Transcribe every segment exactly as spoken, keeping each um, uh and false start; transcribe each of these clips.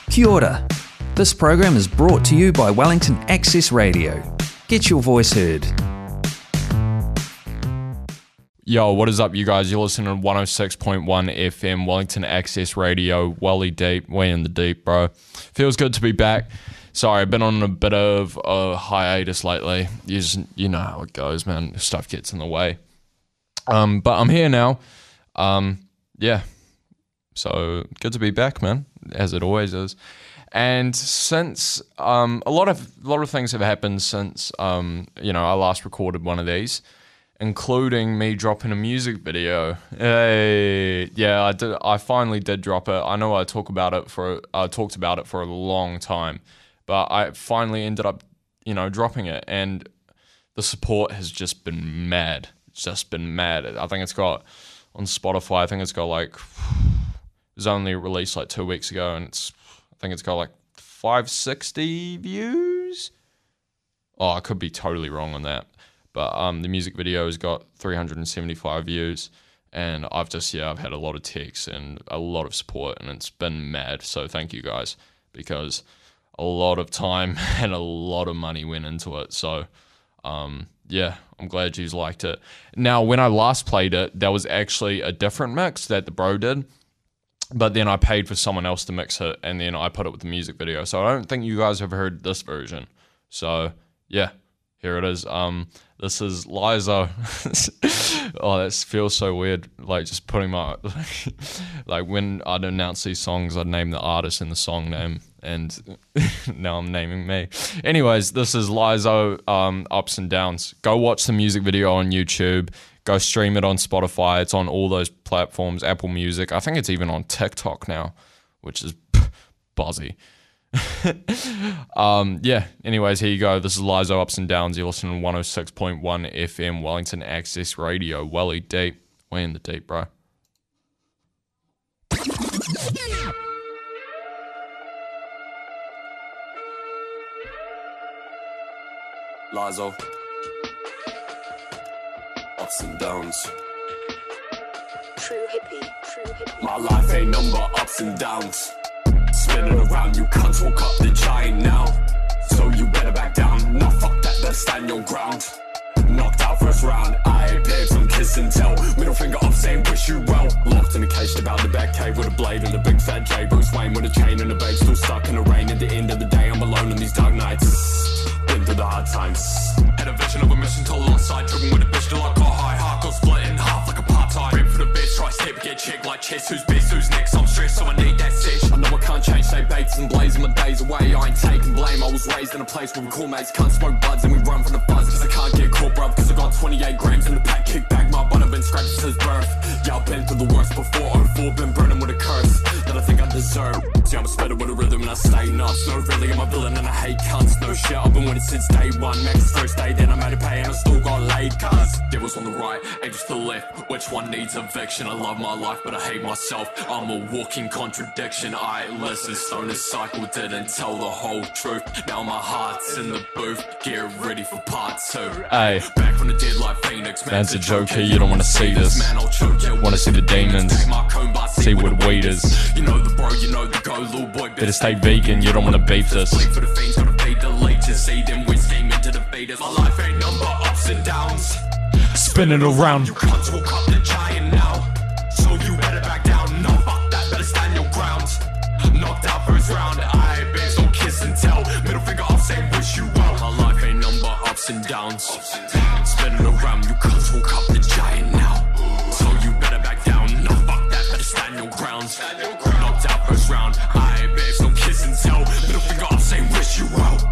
Kia ora. This program is brought to you by Wellington Access Radio. Get your voice heard. Yo, what is up, you guys? You're listening to one oh six point one F M, Wellington Access Radio, Welly Deep, way in the deep, bro. Feels good to be back. Sorry, I've been on a bit of a hiatus lately. You, just, you know how it goes, man. Stuff gets in the way. Um, but I'm here now. Um, yeah. So good to be back, man, as it always is. And since um, a lot of a lot of things have happened since um, you know I last recorded one of these, including me dropping a music video. Hey, yeah, I did. I finally did drop it. I know I talk about it for I talked about it for a long time, but I finally ended up, you know, dropping it, and the support has just been mad. It's just been mad. I think it's got on Spotify. I think it's got like it was only released like two weeks ago, and it's I think it's got like five sixty views. Oh, I could be totally wrong on that. But um, the music video has got three hundred seventy-five views, and I've just, yeah, I've had a lot of texts and a lot of support, and it's been mad. So thank you guys, because a lot of time and a lot of money went into it. So um, yeah, I'm glad you liked it. Now, when I last played it, there was actually a different mix that the bro did, but then I paid for someone else to mix it, and then I put it with the music video. So I don't think you guys have heard this version. So yeah, here it is. Um, this is Lizo. Oh, that feels so weird. Like just putting my, like when I'd announce these songs, I'd name the artist and the song name, and now I'm naming me. Anyways, this is Lizo, um, Ups and Downs. Go watch the music video on YouTube. Go stream it on Spotify. It's on all those platforms, Apple Music. I think it's even on TikTok now, which is buzzy. um, yeah, anyways, here you go. This is Lizo, Ups and Downs. You're listening to one oh six point one F M, Wellington Access Radio, Welly Deep. Way in the deep, bro. Lizo, Ups and Downs. True hippie, true hippie. My life ain't number ups and downs. Spinning around, you cunts woke up the giant now. So you better back down. Nah, fuck that, better stand your ground. Knocked out first round, I babes on kiss and tell. Middle finger up saying wish you well. Locked in a cage about the back cave with a blade and a big fat J. Bruce Wayne with a chain and a babe still stuck in the rain. At the end of the day, I'm alone in these dark nights. Been through the hard times. Had a vision of a mission to alongside, driven with a bitch till I got high. Heart got split in half like a part-time. Rip for the bitch, try step, get checked like chess. Who's best, who's next? I'm stressed, so I need that sesh. I know I can't change, say baits and blazing my days away. I ain't taking blame. I was raised in a place where we cool mates can't smoke buds and we run from the buzz. Cause I can't get caught, bruv, cause I got twenty-eight grams in the pack. Kick back my butt, I've been scratched since birth. Yeah, I've been through the worst before. oh four, been burning with a curse that I think I deserve. See, I'm a spitter with a rhythm and I stay nuts. No, really, I'm a villain and I hate cunts. No shit, I've been winning since day one. Max first day, then I made it pay and I still got laid. Cause devils on the right, angels to the left. Which one needs eviction? I love my life, but I hate myself. I'm a walking contradiction. I listen, stoner cycle, didn't tell the whole truth. Now my heart's in the booth. Get ready for part two. Hey, back from the dead like Phoenix. man's a joker, you don't wanna see this. Man, I'll choke you. Wanna see the demons. See what the weed is. You know the bro, you know the go, little boy. Better stay vegan, you don't wanna beef this. Bleed for the fiends, gotta feed the leeches. See them with scheme into the feeders. My life ain't number ups and downs. Spin it around. You cunts woke up the giant now. So you better back down. No, fuck that, better stand your ground. Knocked out first round. I babes don't kiss and tell. Middle finger up saying wish you well. My life ain't number ups and downs. Spinning around, you cunts woke up the giant now. So you better back down. No, fuck that, better stand your ground. Knocked out first round. I babes don't kiss and tell. Middle finger up saying wish you well.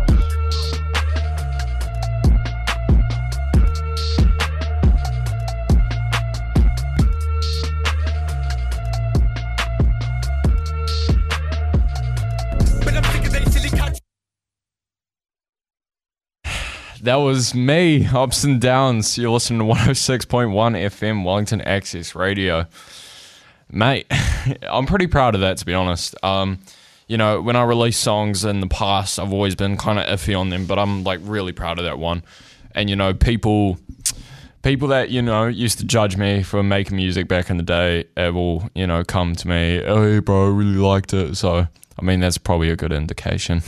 That was me, Ups and Downs. You're listening to one oh six point one F M, Wellington Access Radio. Mate, I'm pretty proud of that, to be honest. Um, you know, when I release songs in the past, I've always been kind of iffy on them, but I'm like really proud of that one. And, you know, people people that, you know, used to judge me for making music back in the day have all, you know, come to me, hey, bro, I really liked it. So I mean, that's probably a good indication.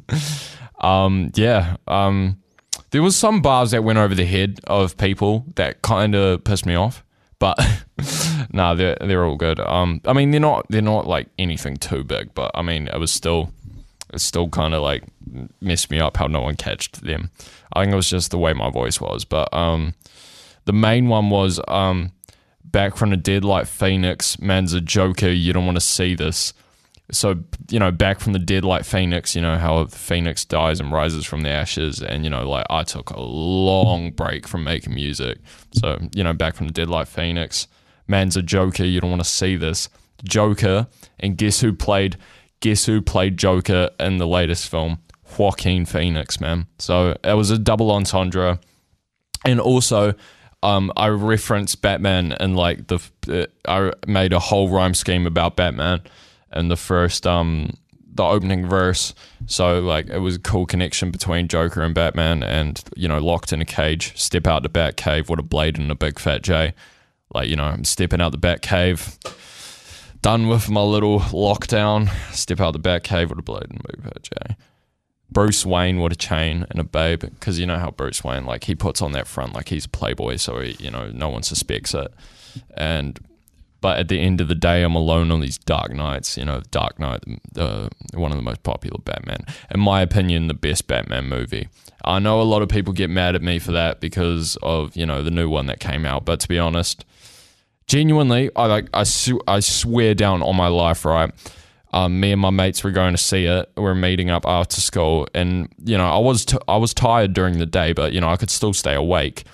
um, yeah. Um, there was some bars that went over the head of people that kind of pissed me off, but no, nah, they're they're all good. Um, I mean, they're not they're not like anything too big, but I mean, it was still it still kind of like messed me up how no one catched them. I think it was just the way my voice was, but um, the main one was um, Back from the Dead like Phoenix, man's a joker, you don't want to see this. So, you know, Back from the Dead like Phoenix, you know, how Phoenix dies and rises from the ashes. And, you know, like I took a long break from making music. So, you know, Back from the Dead like Phoenix, man's a joker, you don't want to see this. Joker, and guess who played, guess who played Joker in the latest film? Joaquin Phoenix, man. So it was a double entendre. And also, um, I referenced Batman and like the, uh, I made a whole rhyme scheme about Batman. And the first, um, the opening verse. So, like, it was a cool connection between Joker and Batman and, you know, locked in a cage, step out the Bat Cave with a blade and a big fat J. Like, you know, I'm stepping out the Bat Cave, done with my little lockdown, step out the Bat Cave with a blade and a big fat J. Bruce Wayne with a chain and a babe, because you know how Bruce Wayne, like, he puts on that front like he's a playboy, so, he, you know, no one suspects it. And... But at the end of the day, I'm alone on these dark nights. You know, Dark Knight, uh, one of the most popular Batman. In my opinion, the best Batman movie. I know a lot of people get mad at me for that because of, you know, the new one that came out. But to be honest, genuinely, I like I, su- I swear down on my life, right? Um, me and my mates were going to see it. We were meeting up after school, and you know, I was t- I was tired during the day, but you know, I could still stay awake.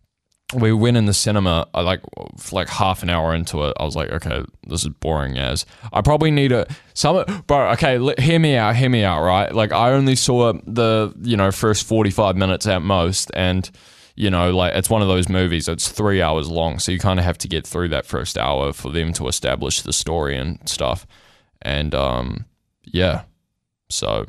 We went in the cinema, uh, like like half an hour into it. I was like, okay, this is boring as. I probably need a some bro. Okay, l- hear me out, hear me out, right? Like I only saw the you know first forty-five minutes at most, and you know like it's one of those movies. It's three hours long, so you kind of have to get through that first hour for them to establish the story and stuff. And um, yeah, so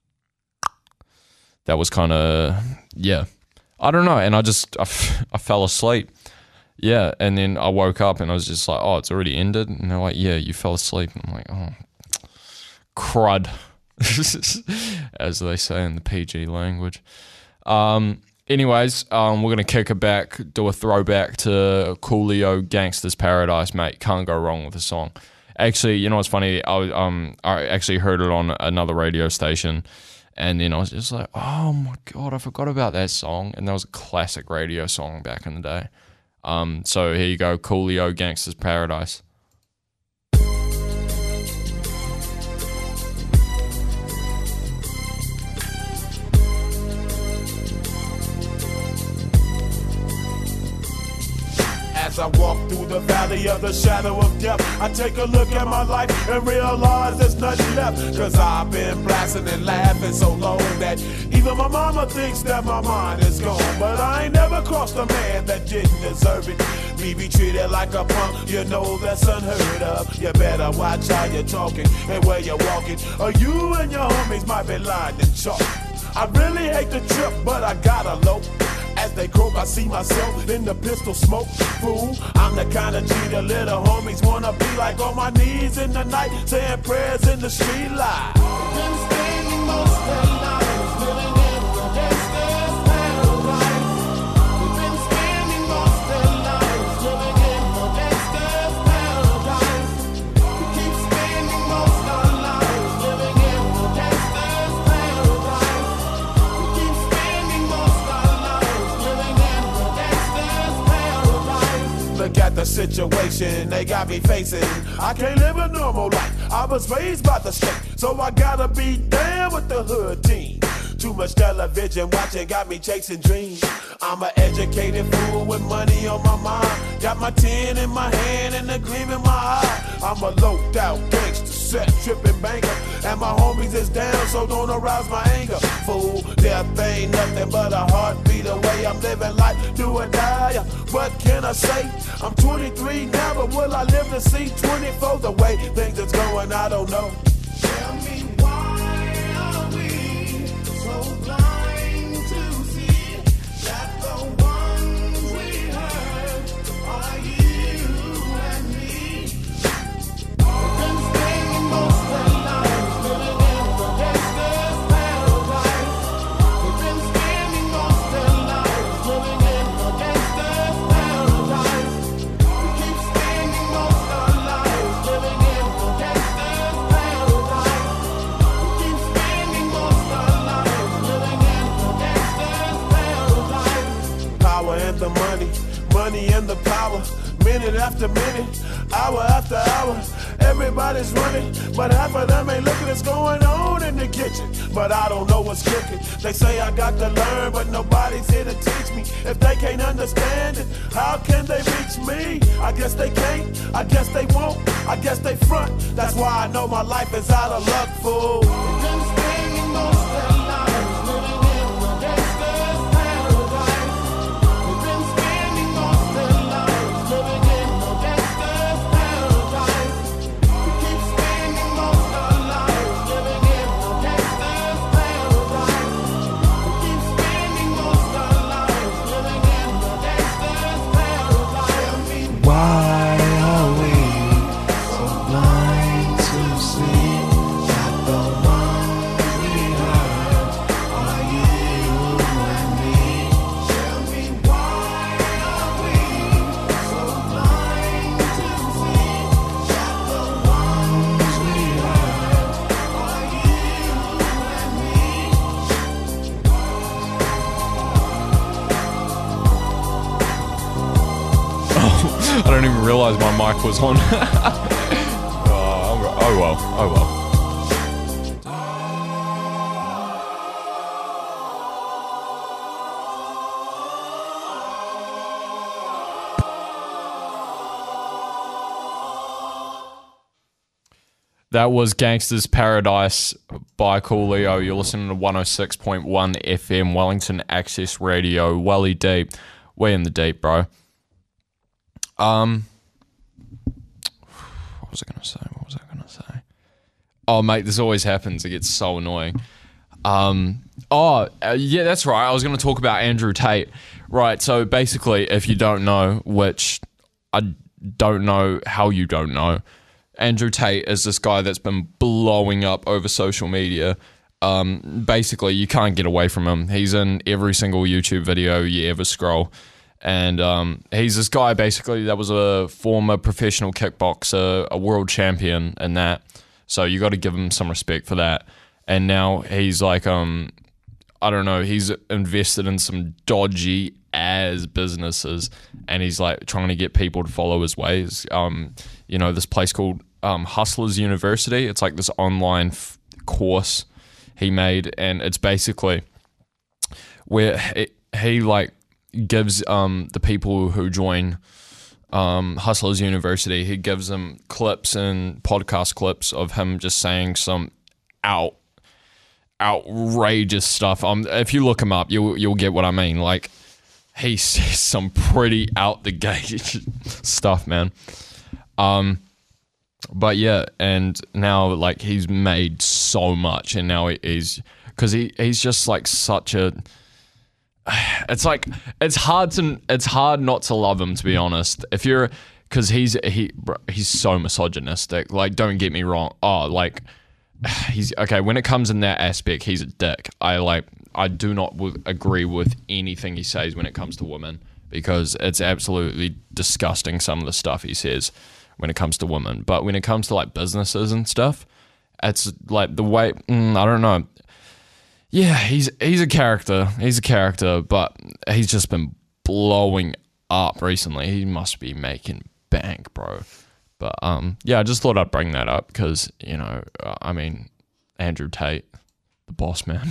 that was kind of yeah. I don't know, and I just, I, f- I fell asleep. Yeah, and then I woke up and I was just like, oh, it's already ended? And they're like, yeah, you fell asleep. And I'm like, oh, crud, as they say in the P G language. Um, anyways, um, we're going to kick it back, do a throwback to Coolio, Gangsta's Paradise, mate. Can't go wrong with the song. Actually, you know what's funny? I, um, I actually heard it on another radio station. And then I was just like, oh my God, I forgot about that song. And that was a classic radio song back in the day. Um, so here you go, Coolio, Gangsta's Paradise. As I walk through the valley of the shadow of death, I take a look at my life and realize there's nothing left. Cause I've been blasting and laughing so long that even my mama thinks that my mind is gone. But I ain't never crossed a man that didn't deserve it. Me be treated like a punk, you know that's unheard of. You better watch how you're talking and where you're walking, or you and your homies might be lined in chalk. I really hate the trip, but I gotta low. As they croak, I see myself in the pistol smoke. Fool, I'm the kind of G the little homies wanna be like, on my knees in the night, saying prayers in the street light. Been spending most of their lives living in a gangster's paradise. We've been spending most of their lives living in a gangster's paradise. We keep spending most of our lives living in a gangster's paradise. We keep spending most of our lives living in a gangster's paradise. Look at the situation they got me facing. I can't live a normal life. I was raised by the state, so I gotta be down with the hood team. Too much television watching got me chasing dreams. I'm an educated fool with money on my mind. Got my tin in my hand and a gleam in my eye. I'm a loped out gangster, set tripping banker, and my homies is down, so don't arouse my anger. Fool, death ain't nothing but a heartbeat away. I'm living life, do or die. What can I say? I'm twenty-three now, but will I live to see twenty-four? The way things is going, I don't know. Tell me why are we so blind to see that the ones we hurt are you and me? We've been spending most of our lives living after minute, hour after hour. Everybody's running, but half of them ain't looking what's going on in the kitchen. But I don't know what's cooking. They say I got to learn, but nobody's here to teach me. If they can't understand it, how can they reach me? I guess they can't, I guess they won't, I guess they front. That's why I know my life is out of luck, fool. I don't even realize my mic was on. oh, oh well, oh well. That was Gangsta's Paradise by Coolio. You're listening to one oh six point one F M, Wellington Access Radio, Welly Deep. Way in the deep, bro. Um, what was I going to say? What was I going to say? Oh, mate, this always happens. It gets so annoying. Um, oh, uh, yeah, that's right. I was going to talk about Andrew Tate. Right, so basically, if you don't know, which I don't know how you don't know, Andrew Tate is this guy that's been blowing up over social media. Um, basically, you can't get away from him. He's in every single YouTube video you ever scroll. And um, he's this guy basically that was a former professional kickboxer, a world champion in that. So you got to give him some respect for that. And now he's like, um, I don't know, he's invested in some dodgy ass businesses, and he's like trying to get people to follow his ways. Um, you know, this place called um, Hustlers University. It's like this online f- course he made, and it's basically where he, he like. gives um, the people who join um, Hustlers University, he gives them clips and podcast clips of him just saying some out outrageous stuff. Um, if you look him up, you'll you'll get what I mean. Like, he says some pretty out the gate stuff, man. Um, but yeah, and now like he's made so much, and now he's because he he's just like such a. It's like it's hard to it's hard not to love him, to be honest. If you're because he's he he's so misogynistic. Like, don't get me wrong. Oh, like he's okay when it comes in that aspect. He's a dick. I like I do not w- agree with anything he says when it comes to women, because it's absolutely disgusting some of the stuff he says when it comes to women. But when it comes to like businesses and stuff, it's like the way mm, I don't know. Yeah, he's he's a character. He's a character, but he's just been blowing up recently. He must be making bank, bro. But um, yeah, I just thought I'd bring that up because, you know, uh, I mean, Andrew Tate, the boss man.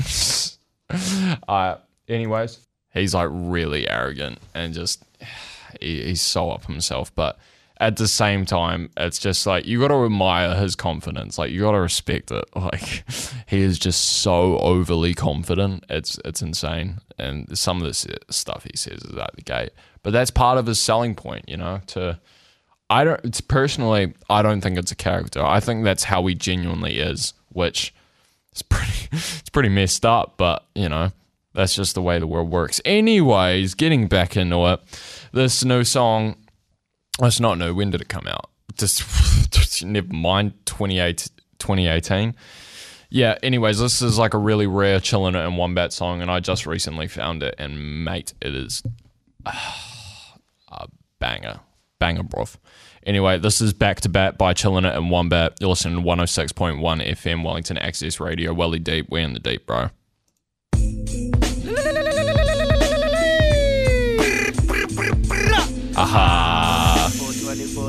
uh, anyways, he's like really arrogant and just he, he's so up himself, but at the same time, it's just like you got to admire his confidence. Like, you got to respect it. Like, he is just so overly confident. It's it's insane. And some of this stuff he says is out the gate, but that's part of his selling point. You know, to I don't. It's personally, I don't think it's a character. I think that's how he genuinely is, which is pretty. It's pretty messed up, but you know, that's just the way the world works. Anyways, getting back into it, this new song. It's not new. When did it come out? Just, just never mind. twenty eighteen Yeah. Anyways, this is like a really rare Chillin' It and Wombat song, and I just recently found it, and mate, it is uh, a banger, banger, bruv. Anyway, this is Back to Bat by Chillin' It and Wombat. You're listening to one oh six point one F M Wellington Access Radio, Welly Deep. We're in the deep, bro. Aha.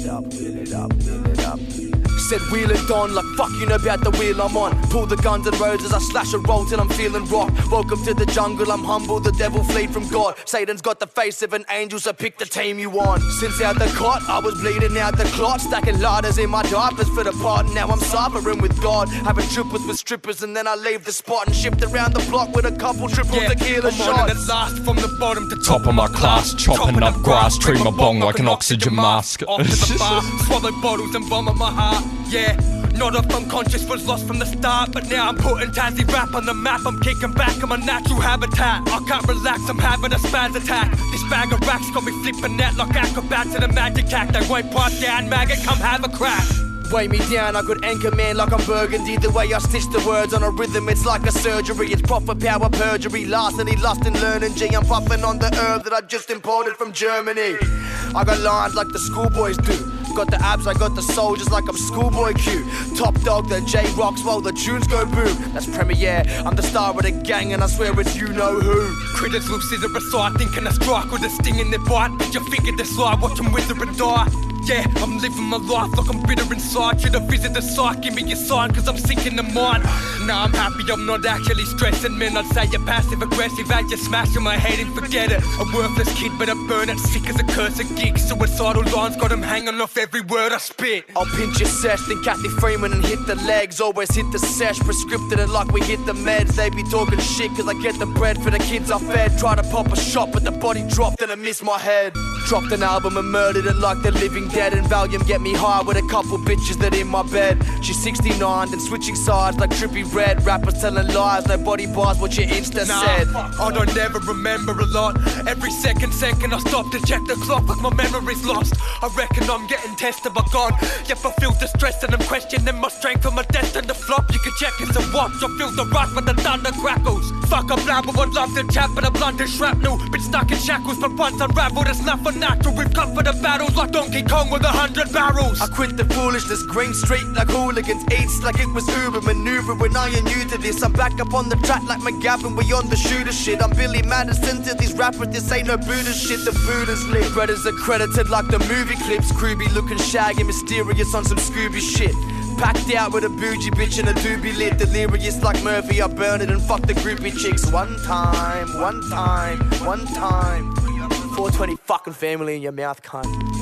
up, wheel it up, wheel it up. Said wheel it on like fuck you know about the wheel I'm on. Pull the guns and roads as I slash and roll till I'm feeling rock. Welcome to the jungle, I'm humble, the devil fled from God. Satan's got the face of an angel, so pick the team you want. Since out the cot, I was bleeding out the clot. Stacking lighters in my diapers for the pot. Now I'm suffering with God. Having trippers with strippers and then I leave the spot and shift around the block with a couple triple yeah, tequila I'm shots. At last from the bottom to Top of my class, chopping up grass, treat my bong like an oxygen mask. Off to the bar, swallow bottles and bomb at my heart, yeah. Not off unconscious, was lost from the start, but now I'm putting Tassie rap on the map. I'm kicking back in my natural habitat. I can't relax, I'm having a spaz attack. This bag of racks got me flipping net like acrobats in a magic act. They won't pipe down, maggot, come have a crack. Weigh me down, I could anchor man like I'm burgundy. The way I stitch the words on a rhythm, it's like a surgery. It's proper power perjury, larceny, lust and learning. G, I'm puffing on the herb that I just imported from Germany. I got lines like the schoolboys do. Got the abs, I got the soul just like I'm schoolboy Q. Top dog, the J rocks while the tunes go boom. That's premiere, I'm the star of the gang and I swear it's you know who. Critters look scissor aside, thinking I strike with a sting in their bite. Did you figure this slide, watch them wither and die? Yeah, I'm living my life like I'm bitter inside. Should have visited the site, give me your sign, cause I'm sick in the mind. Nah, I'm happy, I'm not actually stressing. Man, I'd say you're passive aggressive, as you smashing my head and forget it. A worthless kid, but I burn it, sick as a cursed gig. Suicidal lines got him hanging off every word I spit. I'll pinch your sesh, then Kathy Freeman and hit the legs. Always hit the sesh, prescripted it like we hit the meds. They be talking shit cause I get the bread for the kids I fed. Try to pop a shot, but the body dropped and I missed my head. Dropped an album and murdered it like the living dead. And Valium get me high with a couple bitches that in my bed. She's sixty-nine and switching sides like Trippy Red. Rappers telling lies, nobody buys what your Insta nah, said. I don't ever remember a lot. Every second, second I stop to check the clock like my memory's lost. I reckon I'm getting tested by God. Yet I feel distressed and I'm questioning my strength and my destined to flop. You can check it's a watch. I feel the rush when the thunder crackles. Fuck, I'm loud, but I'd love to chat, but I'm blunt and shrapnel. Been stuck in shackles, but once unraveled, it's nothing natural. We've come for the battles like Donkey Kong with a hundred barrels. I quit the foolishness, Green Street like hooligans. Eats like it was Uber maneuver when I ain't new to this. I'm back up on the track like McGavin, we on the shooter shit. I'm Billy Madison to these rappers, this ain't no Buddha shit. The Buddha's lit. Brothers are credited like the movie clips. Scrooby looking shaggy, mysterious on some Scooby shit. Packed out with a bougie bitch and a doobie lit. Delirious like Murphy, I burn it and fuck the groupie chicks. One time, one time, one time. four twenty fucking family in your mouth, cunt.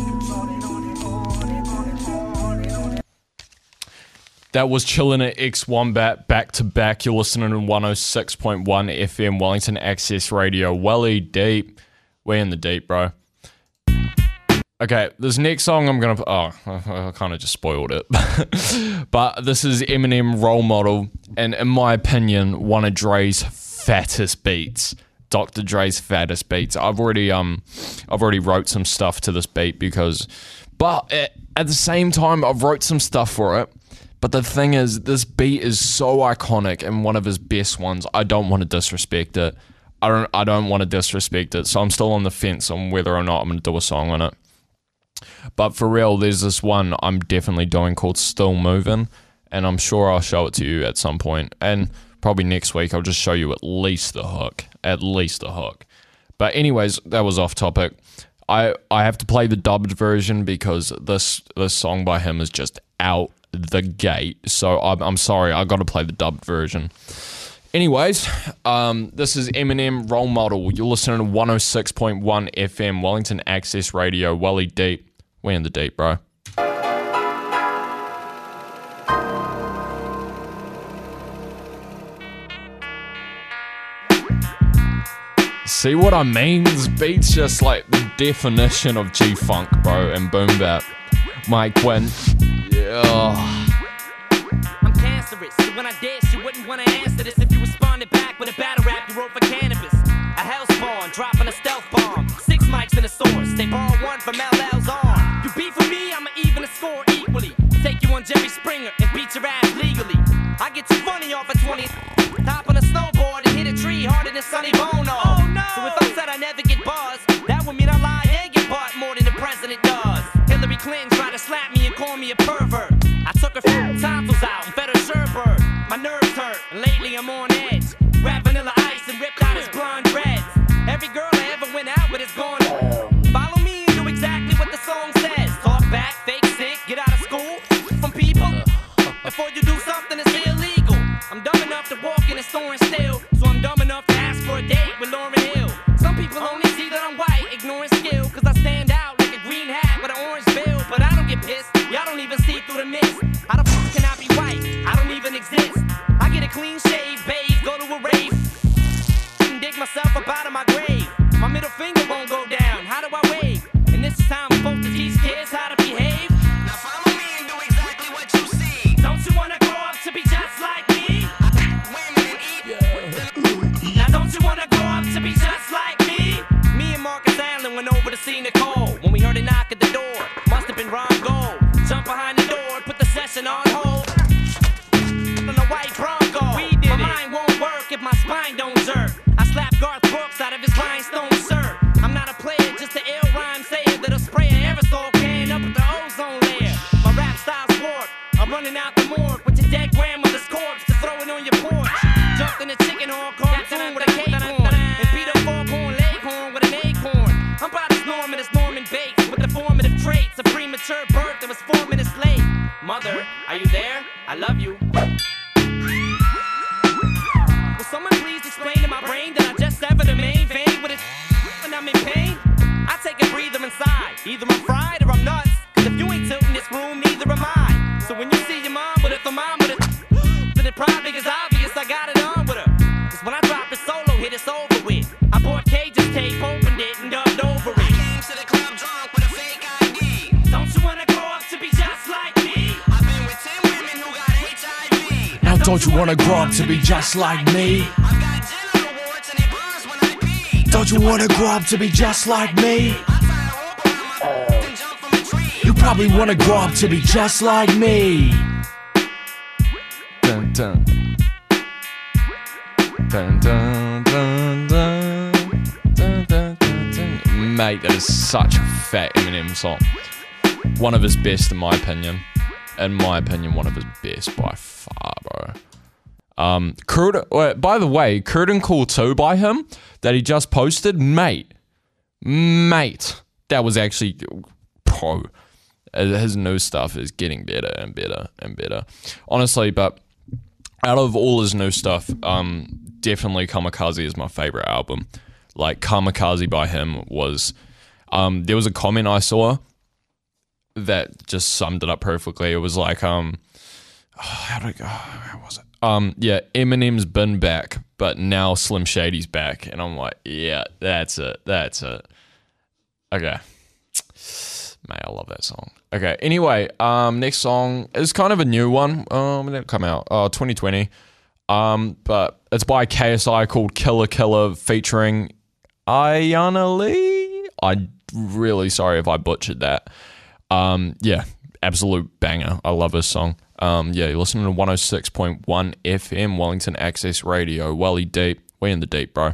That was Chillin' at X Wombat back to back. You're listening to one oh six point one F M Wellington Access Radio. Welly deep. We're in the deep, bro. Okay, this next song I'm gonna... Oh, I kind of just spoiled it. But this is Eminem Role Model, and in my opinion, one of Dre's fattest beats. Doctor Dre's fattest beats. I've already um, I've already wrote some stuff to this beat because... But at, at the same time, I've wrote some stuff for it. But the thing is, this beat is so iconic and one of his best ones. I don't want to disrespect it. I don't I don't want to disrespect it. So I'm still on the fence on whether or not I'm going to do a song on it. But for real, there's this one I'm definitely doing called Still Moving, and I'm sure I'll show it to you at some point. And probably next week I'll just show you at least the hook. At least the hook. But anyways, that was off topic. I, I have to play the dubbed version because this this song by him is just out the gate. So I'm, I'm sorry, I got to play the dubbed version. Anyways, um, this is Eminem Role Model. You're listening to one oh six point one F M Wellington Access Radio. Welly deep. We're in the deep, bro. See what I mean? This beat's just like the definition of G-Funk, bro, and boom bap. Mike Wynn. Yeah. I'm cancerous, so when I dash, you wouldn't want to answer this if you responded back with a battle rap you wrote for cannabis. A hell spawn, dropping a stealth bomb. Six mics in a source, they borrow one from L L's arm. You beef with me, I'ma even the score equally. Take you on Jerry Springer and beat your ass legally. I get too funny off at twenty. Hop on a snowboard and hit a tree harder than Sonny Bono. Oh no! So if I said I never get buzzed, that would mean I lie and get butt more than the president does. Hillary Clinton tried to slap me and call me a pervert. I took her tonsils out and fed her sherbert. My nerves hurt, and lately I'm on edge. Rap Vanilla Ice and ripped out his blonde dreads. Every girl I ever went out with is gone. Follow me and do exactly what the song says. Talk back, fake don't even see through the mist. How the fuck can I be white? I don't even exist. I get a clean shave, bathe, go to a rave, and dig myself up out of my grave. My middle finger won't go down. How do I wave? And this is how I'm supposed to teach kids how to behave. Now follow me and do exactly what you see. Don't you wanna grow up to be just like me? Women eat. Yeah. Now don't you wanna grow up to be just like me? Me and Marcus Allen went over to see Nicole when we heard a knock at the door. Must have been Ron Gold. Jump behind the door, put the session on hold. On the white Bronco, we did my it. Mind won't work if my spine don't jerk. I slap Garth Brooks out of his rhinestone shirt. I'm not a player, just an ill rhyme sayer that'll spray an aerosol can up at the ozone layer. My rap style's warped. I'm running out the morgue with your dead grandmother's corpse to throw it on your porch. Jumped in a chicken horn cartoon with a cake horn and beat up four-corn leghorn with an acorn. I'm about as Norman as Norman Bates with the formative traits. A premature birth that was four minutes late. Mother, are you there? I love you. Will someone please explain to my brain that I just severed the main vein with it when I'm in pain? I take a breather inside. Either I'm fried or I'm nuts. Cause if you ain't tilting this room, neither am I. So when you see your mom with a thermometer, then it probably is obvious I got it on with her. Cause when I drop the solo hit, it's over with. I bought Cage's tape, opened it, and dubbed over it. I came to the club drunk with a fake I D. Don't you wanna grow up to be just like me? I've been with ten women who got H I V. Now don't you wanna grow up to be just like me? I've got genital warts and it burns when I pee. Don't you wanna grow up to be just like me? I tie a rope around my oh. and jump from a tree. You probably wanna grow up to be just like me. Dun dun. Dun dun dun dun. Dun dun dun dun. Mate, that is such a fat Eminem song. One of his best in my opinion. In my opinion, one of his best by far, bro. Um, Curd, uh, by the way, Curtain Call two by him that he just posted, mate, mate, that was actually pro. His new stuff is getting better and better and better, honestly. But out of all his new stuff, um, definitely Kamikaze is my favorite album. Like Kamikaze by him was, um, there was a comment I saw that just summed it up perfectly. It was like, um, oh, how did it go? How was it? Um, yeah, Eminem's been back, but now Slim Shady's back, and I'm like, yeah, that's it, that's it. Okay, mate, I love that song. Okay, anyway, um, next song is kind of a new one. Um, when did it come out? Oh, twenty twenty. Um, but it's by K S I called Killer Killer featuring Ayana Lee. I'm really sorry if I butchered that. Um, yeah, absolute banger. I love this song. Um, yeah, you're listening to one oh six point one F M, Wellington Access Radio. Welly deep. We in the deep, bro.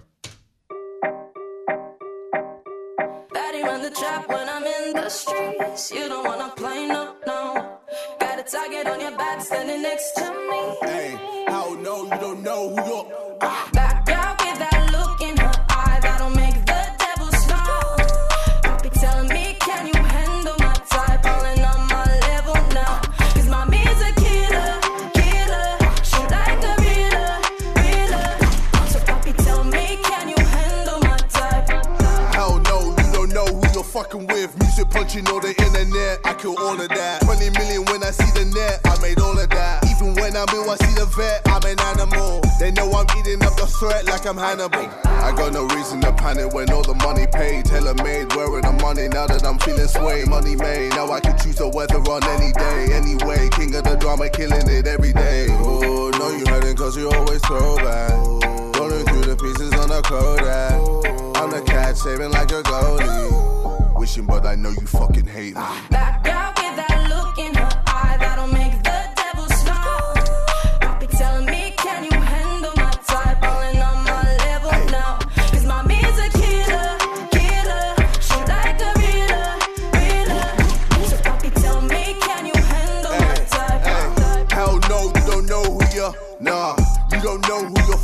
Daddy run the trap when I'm in the streets. You don't wanna play, no, no. Got a target on your back standing next to me. Hey, how no, you don't know who you're. Ah. That girl with that look in her eye that'll make the devil smile. Papi telling me, can you handle my type? Falling on my level now. Cause mommy's a killer, killer. She like a realer, realer. So papi tell me, can you handle my type? Hell no, you don't know who you're fucking with. Music punching all the internet, I kill all of that. twenty million when I see the net, I made all of that. Even when I'm ill, I see the vet, I'm an animal. They know I'm eating up the threat like I'm Hannibal. I got no reason to panic when all the money paid. Tailor made, wearing the money now that I'm feeling sway. Money made, now I can choose the weather on any day. Anyway, king of the drama, killing it every day. Oh, no, you hurting cause you always throw back. Rolling through the pieces on the Kodak. I'm the cat saving like a goalie. Wishing, but I know you fucking hate me. That girl with that look in her eye that'll make the devil smile. Papi telling me, can you handle my type? Falling on my level now. Cause mommy's a killer, killer. She like a realer, realer. So papi tell me, can you handle my type? Hell no, you don't know who you're. Nah, you don't know who you're.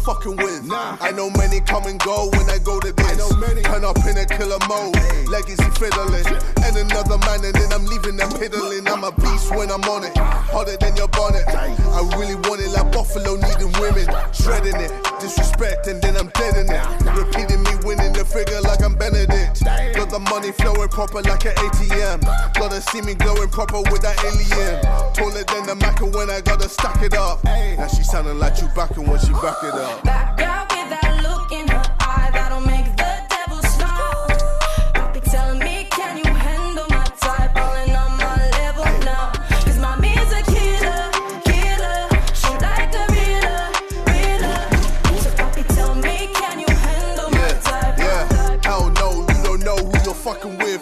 fucking with. Nah. I know many come and go when I go to this. I know many. Turn up in a killer mode, hey. Legacy fiddling. And another man and then I'm leaving them piddling. I'm a beast when I'm on it, harder than your bonnet. I really want it like Buffalo needing women. Shredding it, disrespect and then I'm dead in it. Repeating me winning the figure like I'm Benedict. Got the money flowing proper like an A T M. Gotta see me glowing proper with that alien. Taller than the Mac when I gotta stack it up. Now she sounding like Chewbacca when she back it up. That girl with that look in her eye that'll make the devil smile. Papi telling me, can you handle my type? Falling on my level now. Cause mommy's a killer, killer. She like a reader, reader. So papi tell me, can you handle my Yeah, type? yeah. Hell no, you don't know who you're fucking with.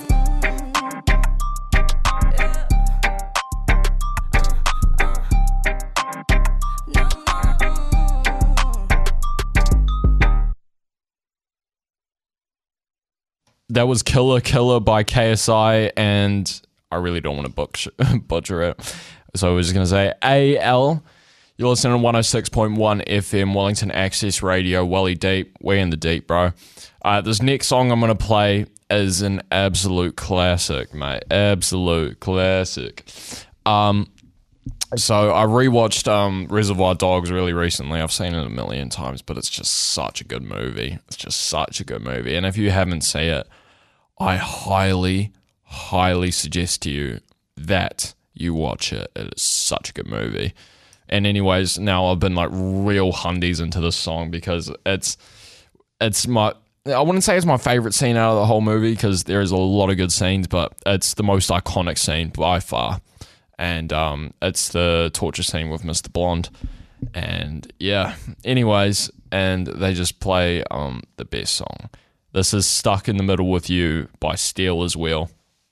That was Killer Killer by K S I, and I really don't want to butcher, butcher it. So I was just going to say A L. You're listening to one oh six point one F M, Wellington Access Radio, Welly Deep. We're in the deep, bro. Uh, this next song I'm going to play is an absolute classic, mate. Absolute classic. Um, so I rewatched um, Reservoir Dogs really recently. I've seen it a million times, but it's just such a good movie. It's just such a good movie. And if you haven't seen it, I highly, highly suggest to you that you watch it. It is such a good movie. And anyways, now I've been like real hundies into this song because it's it's my I wouldn't say it's my favorite scene out of the whole movie because there is a lot of good scenes, but it's the most iconic scene by far. And um, it's the torture scene with Mister Blonde. And yeah, anyways, and they just play um, the best song. This is Stuck in the Middle with You by Steelers Wheel.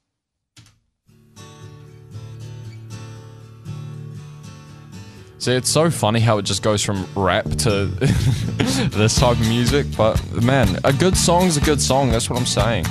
See, it's so funny how it just goes from rap to this type of music, but man, a good song's a good song, that's what I'm saying.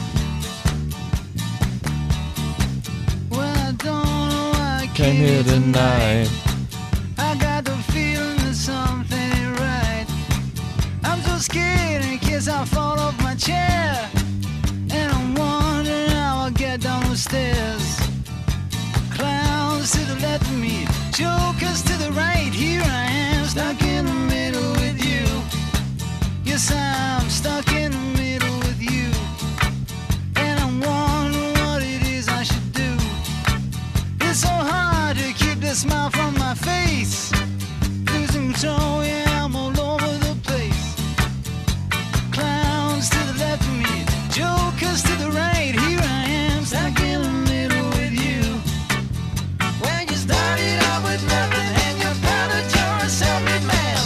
Well, I don't know why I Came here tonight. I got the feeling that something ain't right. I'm so scared in case I fall off my chair. And I'm wondering how I'll get down the stairs. Clowns to the left of me, jokers to the right. Here I am, stuck in the middle with you. Yes, I'm stuck in the middle with you. And I'm wondering what it is I should do. It's so hard to keep the smile from my face. Losing control, yeah, I'm all over the place. Clowns to the left of me, jokers to the right. Here I am, stuck in the middle with you. When you started out with nothing and you found that you're a self-made man.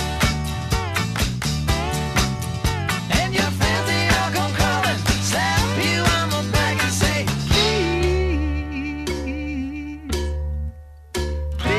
And your friends, they all come calling, slap you on the back and say, please, please.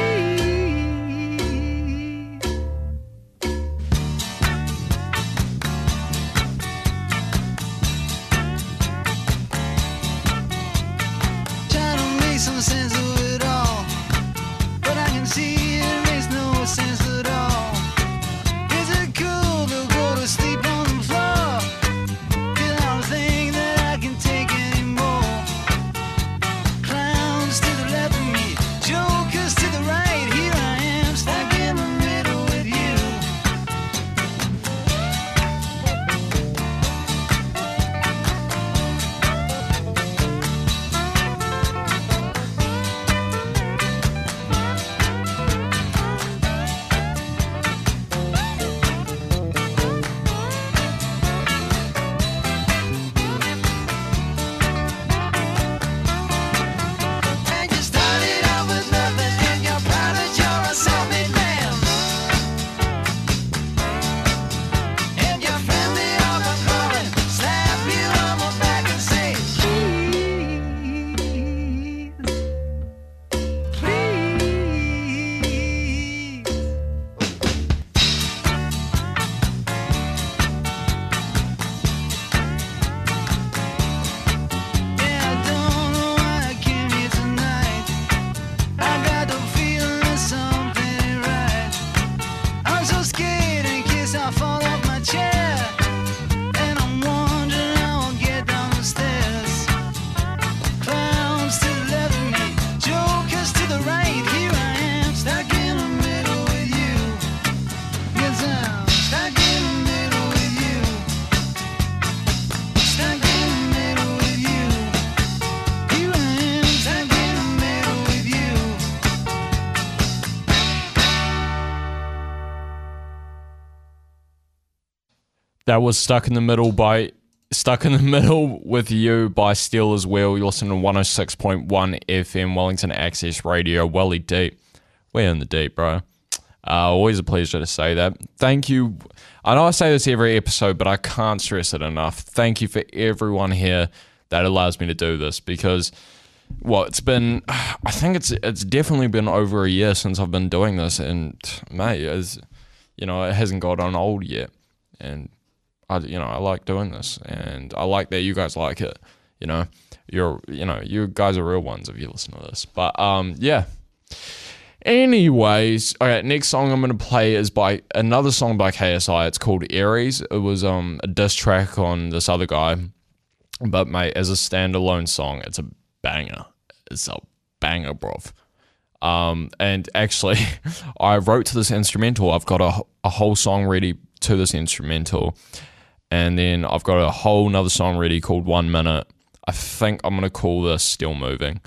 That was Stuck in the Middle by Stuck in the Middle with You by Steelers Wheel. You're listening to one oh six point one F M Wellington Access Radio. Welly deep. We're in the deep, bro. Uh, always a pleasure to say that. Thank you. I know I say this every episode, but I can't stress it enough. Thank you for everyone here that allows me to do this, because, well, it's been, I think it's it's definitely been over a year since I've been doing this, and mate, it's, you know, it hasn't got on old yet, and I, you know, I like doing this, and I like that you guys like it. You know, you're, you know, you guys are real ones if you listen to this. But um, yeah. Anyways, okay, next song I'm gonna play is by another song by K S I. It's called Aries. It was um a diss track on this other guy, but mate, as a standalone song, it's a banger. It's a banger, bruv. Um, and actually, I wrote to this instrumental. I've got a a whole song ready to this instrumental. And then I've got a whole nother song ready called One Minute. I think I'm going to call this Still Moving.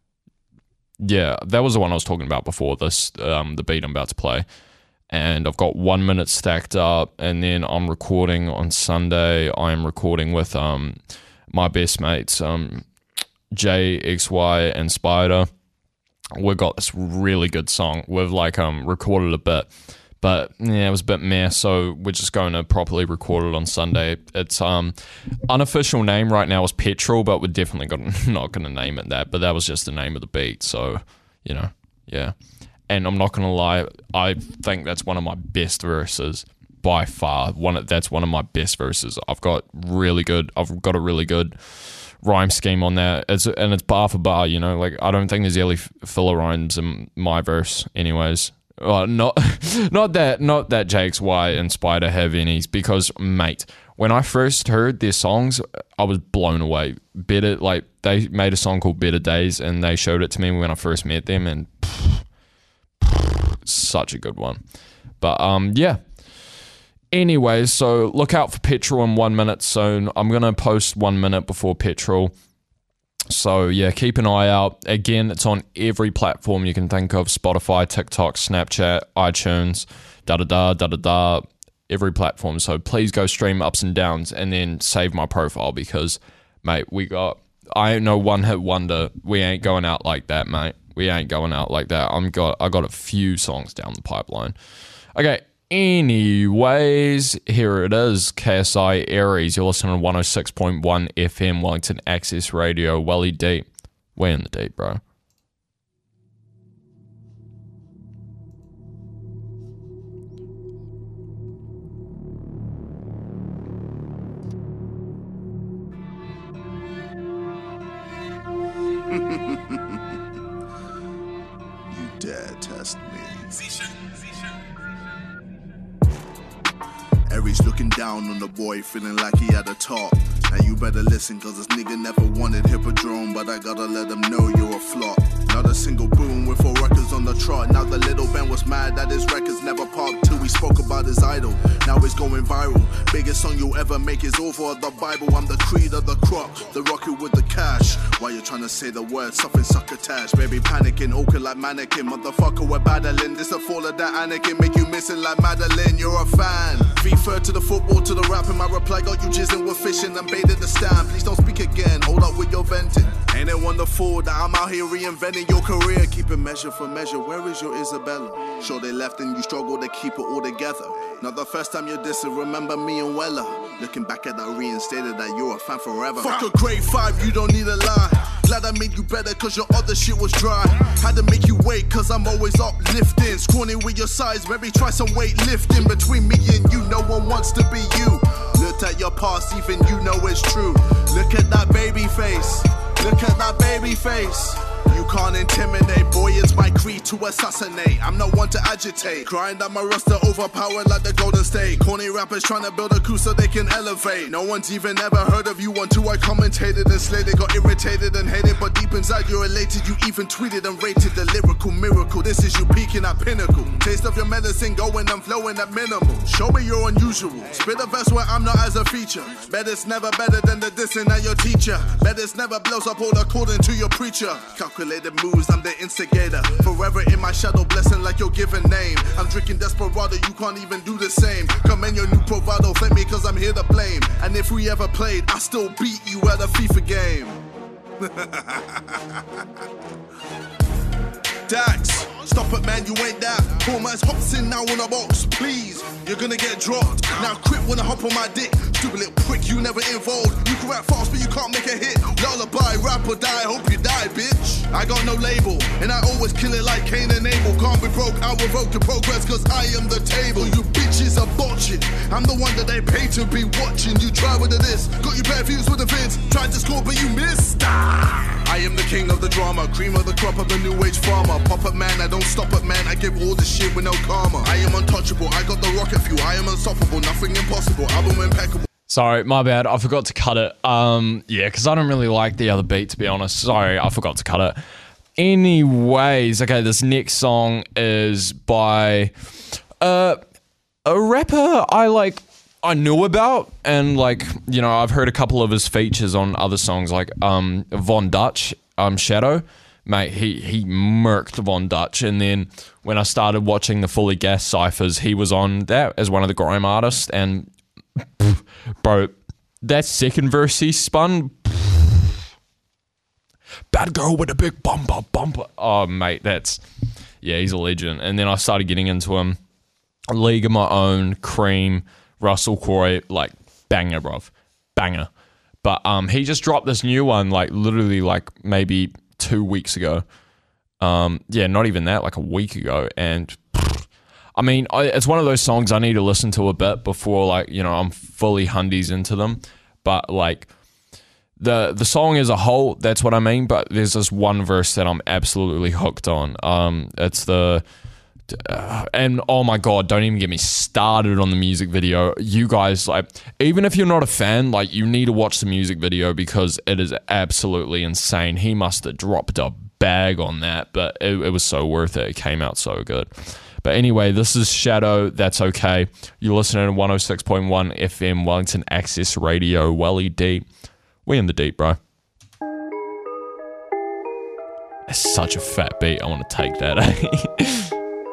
Yeah, that was the one I was talking about before, this um, the beat I'm about to play. And I've got One Minute stacked up. And then I'm recording on Sunday. I am recording with um, my best mates, um, J, X Y, and Spider. We've got this really good song. We've like um recorded a bit. But yeah, it was a bit meh, so we're just going to properly record it on Sunday. Its um unofficial name right now is Petrol, but we're definitely got, not going to name it that. But that was just the name of the beat, so, you know, yeah. And I'm not going to lie, I think that's one of my best verses by far. One That's one of my best verses. I've got really good, I've got a really good rhyme scheme on that. It's And it's bar for bar, you know, like I don't think there's any filler rhymes in my verse anyways. Well, not not that not that J X Y and Spider have any, because mate, when I first heard their songs, I was blown away. Better, like they made a song called Better Days, and they showed it to me when I first met them, and pff, pff, such a good one. But um, yeah. Anyways, so look out for Petrol in One Minute soon. I'm gonna post One Minute before Petrol. So yeah, keep an eye out. Again, it's on every platform you can think of: Spotify, TikTok, Snapchat, iTunes, da da da da da da. Every platform. So please go stream Ups and Downs, and then save my profile, because, mate, we got. I ain't no one hit wonder. We ain't going out like that, mate. We ain't going out like that. I'm got. I got a few songs down the pipeline. Okay. Anyways, here it is, K S I Aries. You're listening to one oh six point one F M Wellington Access Radio. Welly deep. Way in the deep, bro. You dare test me. Aries looking down on the boy, feeling like he had a top. Now you better listen, cause this nigga never wanted Hippodrome, but I gotta let him know you're a flop. Not a single boom with four records on the trot. Now the little Ben was mad that his records never popped till we spoke about his idol. Now it's going viral. Biggest song you'll ever make is over the Bible. I'm the creed of the crop, the rocket with the cash. Why you trying to say the word, something succotash? Baby panicking, okay like mannequin. Motherfucker, we're battling. This a fall of that Anakin, make you missing like Madeline. You're a fan. FIFA to the football to the rap, and my reply got you jizzing with fishing and baited the stand. Please don't speak again, hold up with your venting. Ain't it wonderful that I'm out here reinventing your career? Keep it measure for measure, where is your Isabella? Sure they left and you struggle to keep it all together. Not the first time you're dissing, remember me and Weller. Looking back at that reinstated that you're a fan forever. Fuck a grade five, you don't need a lie. Glad I made you better cause your other shit was dry. Had to make you wait cause I'm always uplifting. Scrawny with your size, maybe try some weight lifting. Between me and you, no one wants to be you. Looked at your past, even you know it's true. Look at that baby face. Look at that baby face. You can't intimidate, boy, it's my creed to assassinate. I'm not one to agitate. Crying that my roster overpowered like the Golden State. Corny rappers trying to build a coup so they can elevate. No one's even ever heard of you until I commentated and slated. Got irritated and hated, but deep inside you're elated. You even tweeted and rated the lyrical miracle. This is you peaking at pinnacle. Taste of your medicine going and flowing at minimal. Show me you're unusual. Spit a verse where I'm not as a feature. Bet it's never better than the dissing at your teacher. Bet it's never blows up all according to your preacher. Calculated moves, I'm the instigator. Forever forever in my shadow, blessing like your given name. I'm drinking Desperado, you can't even do the same. Come in your new Provado, thank me cause I'm here to blame. And if we ever played, I still beat you at a FIFA game. Dax, stop it man, you ain't that. Poor man's hops in now on a box, please. You're gonna get dropped. Now quit when I hop on my dick. Stupid little prick, you never involved. You can rap fast but you can't make a hit. Lullaby, rap or die, hope you die, bitch. I got no label, and I always kill it like Cain and Abel. Can't be broke, I'll revoke your progress cause I am the table. You bitches are botching. I'm the one that they pay to be watching. You try with the this, got you bad views with the vids. Tried to score but you missed. Ah! I am the king of the drama, cream of the crop of the new age farmer. Pop up man, I don't stop it man, I give all the shit with no karma. I am untouchable, I got the rocket fuel, I am unstoppable, nothing impossible, album impeccable. Sorry, my bad. I forgot to cut it. Um, yeah, because I don't really like the other beat, to be honest. Sorry, I forgot to cut it. Anyways, okay, this next song is by uh, a rapper I like. I knew about, and like, you know, I've heard a couple of his features on other songs, like um, Von Dutch, um, Shadow. Mate, he he murked Von Dutch, and then when I started watching the Fully Gas Cyphers, he was on that as one of the grime artists, and pff, bro, that second verse he spun, pff, bad girl with a big bumper, bumper. Oh, mate, that's, yeah, he's a legend. And then I started getting into him, League of My Own, Cream, Russell Crowe, like banger, bruv, banger. But um, he just dropped this new one, like literally, like maybe two weeks ago. Um, yeah, not even that, like a week ago. And pff, I mean, I, it's one of those songs I need to listen to a bit before, like, you know, I'm fully hundies into them. But like the the song as a whole, that's what I mean. But there's this one verse that I'm absolutely hooked on. Um, it's the Uh, and oh my god, don't even get me started on the music video. You guys, like, even if you're not a fan, like, you need to watch the music video because it is absolutely insane. He must have dropped a bag on that, but it, it was so worth it. It came out so good. But anyway, this is Shadow, That's Okay. You're listening to one oh six point one F M Wellington Access Radio, Welly Deep. We in the deep, bro. It's such a fat beat. I want to take that, eh?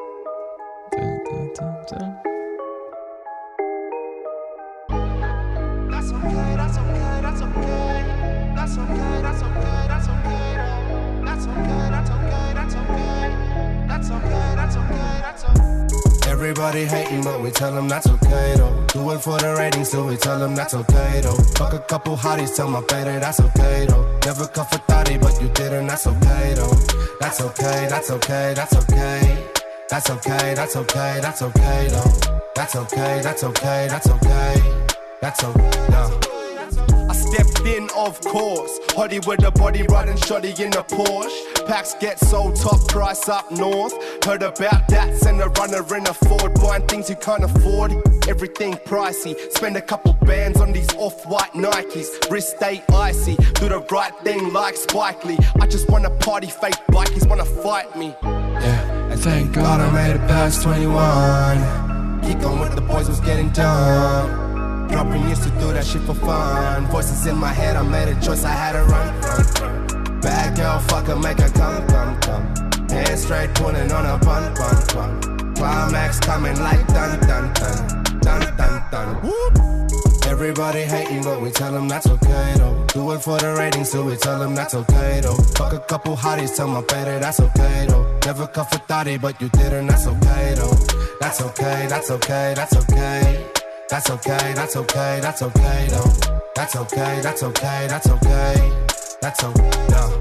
Everybody hating, but we tell them that's okay though. Do it for the ratings, so we tell them that's okay though. Fuck a couple hotties, tell my baby that's okay though. Never cuff a thotty, but you didn't, that's okay though. That's okay, that's okay, that's okay. That's okay, that's okay, that's okay though. That's okay, that's okay, that's okay. That's okay, no. I stepped in, of course. Hottie with the body riding shoddy in the Porsche. Packs get sold, top price up north. Heard about that, send a runner in a Ford. Buying things you can't afford, everything pricey. Spend a couple bands on these off-white Nikes. Wrist stay icy, do the right thing like Spike Lee. I just wanna party, fake bikies wanna fight me. Yeah, and thank God I made it past twenty-one. Keep going with the boys, was getting done. Dropping used to do that shit for fun. Voices in my head, I made a choice, I had to run, run. Bad girl, fucker, make her come, come, come. Hands straight, pulling on a bun, bun, bun. Climax coming like dun, dun, dun. Dun, dun, dun. Whoop. Everybody hating, but we tell them that's okay though. Do it for the ratings, so we tell them that's okay though. Fuck a couple hotties, tell my baby that's okay though. Never cuff a thotty, but you didn't, that's okay though. That's okay, that's okay, that's okay. That's okay, that's okay, that's okay though. That's okay, that's okay, that's okay. That's okay, no.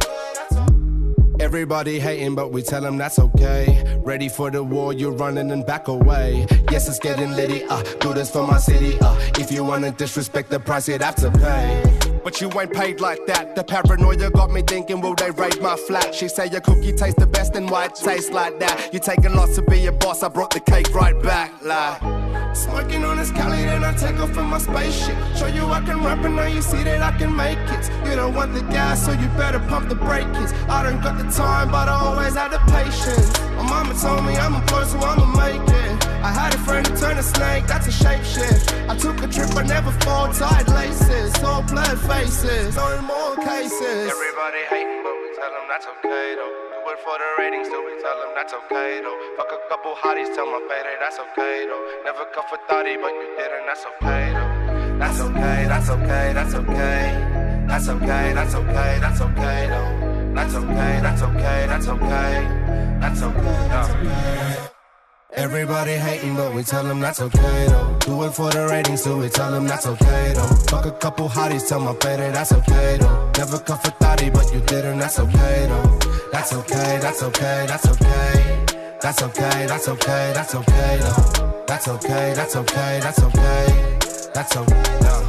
Everybody hating, but we tell them that's okay. Ready for the war, you're running and back away. Yes, it's getting litty, uh, do this for my city, uh. If you wanna disrespect the price, you'd have to pay. But you ain't paid like that. The paranoia got me thinking, will they raid my flat? She say your cookie tastes the best and why it tastes like that. You take a loss to be a boss, I brought the cake right back, like. Smoking on this Cali, then I take off in my spaceship. Show you I can rap and now you see that I can make it. You don't want the gas, so you better pump the brakes. I don't got the time, but I always had the patience. My mama told me I'm a pro, so I'ma make it. I had a friend who turned a snake, that's a shapeshift. I took a trip, I never fall, tied laces. All blood faces, no more cases. Everybody hating, but we tell them that's okay though. Do it for the ratings, do we tell them that's okay though? Fuck a couple hotties, tell my baby that's okay though. Never cuff a thotty, but you didn't, that's okay though. That's okay, that's okay, that's okay. That's okay, that's okay, that's okay though. That's okay, that's okay, that's okay. That's okay, that's okay. Everybody hating, but we tell them that's okay though. Do it for the ratings, do we tell them that's okay though. Fuck a couple hotties, tell my baby that's okay though. Never cuff a thotty, but you didn't, that's okay though. That's okay, that's okay, that's okay. That's okay, that's okay, that's okay though. That's okay, that's okay, that's okay. That's okay, no.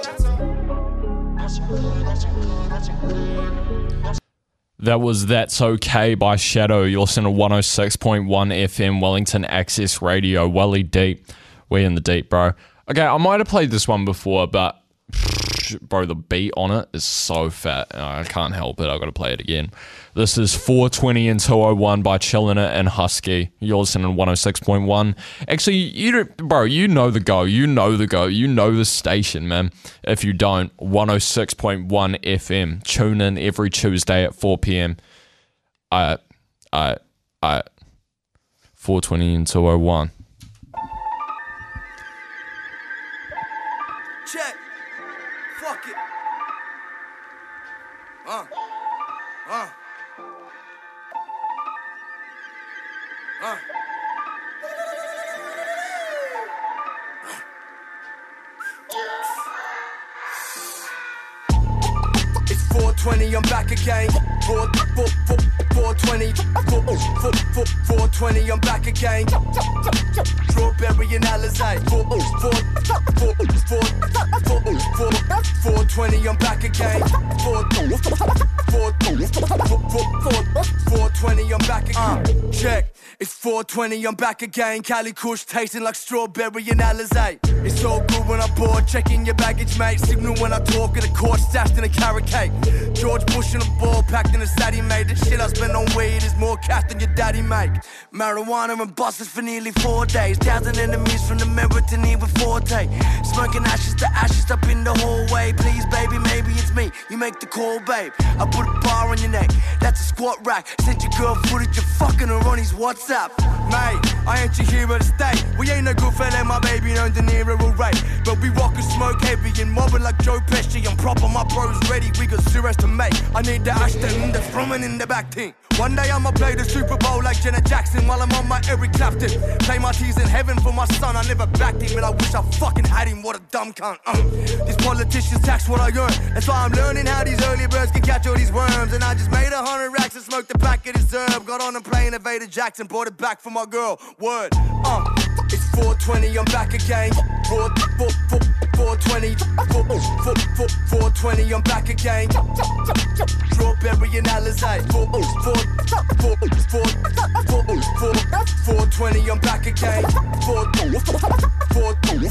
That was That's Okay by Shadow. You're listening to one oh six point one F M Wellington Access Radio. Welly Deep. We in the deep, bro. Okay, I might have played this one before, but bro, the beat on it is so fat. I can't help it. I've got to play it again. This is four twenty and two oh one by Chillin' It and Husky. You're listening to one oh six point one. Actually, you bro, you know the go. You know the go. You know the station, man. If you don't, one oh six point one F M. Tune in every Tuesday at four p.m. I, I, I, four twenty and two oh one. Check. Fuck it. Uh. Uh. Uh. It's four twenty, I'm back again. four, four, four, four twenty, four, four, four, four twenty, I'm back again. Strawberry and Alizé. four, four, four, four, four, four, four twenty, I'm back again. four, four, four, four, four twenty, I'm back again. Check. It's four twenty, I'm back again. Cali Kush tasting like strawberry and Alizé. It's all good when I'm bored, checking your baggage, mate. Signal when I talk at a court, stashed in a carrot cake. George Bush in a ball, packed in a saddy, mate. The shit I spend on weed is more cash than your daddy make. Marijuana and buses for nearly four days. Thousand enemies from the Meriton with Forte. Smoking ashes to ashes up in the hallway. Please, baby, maybe it's me. You make the call, babe. I put a bar on your neck. That's a squat rack. Sent your girl footage of fucking her on his WhatsApp. Mate, I ain't your hero to stay. We ain't no good fella, my baby, no De Niro will rate. But we rock and smoke heavy and mobbing like Joe Pesci. I'm proper, my bros ready, we got zeros to make. I need the Ashton, the Fruman in the back team. One day I'ma play the Super Bowl like Janet Jackson while I'm on my Eric Clapton. Play my teas in heaven for my son, I never backed him, but I wish I fucking had him, what a dumb cunt. Uh. These politicians tax what I earn, that's why I'm learning how these early birds can catch all these worms. And I just made a hundred racks and smoked the pack of this herb. Got on a plane, evaded Jackson, brought it back for my girl, word. Uh. It's four twenty, I'm back again. four, four, four, four twenty, four, four, four, four twenty, I'm back again. Strawberry and Alizé. four, four, four, four, four, four, four twenty, I'm back again. four, four,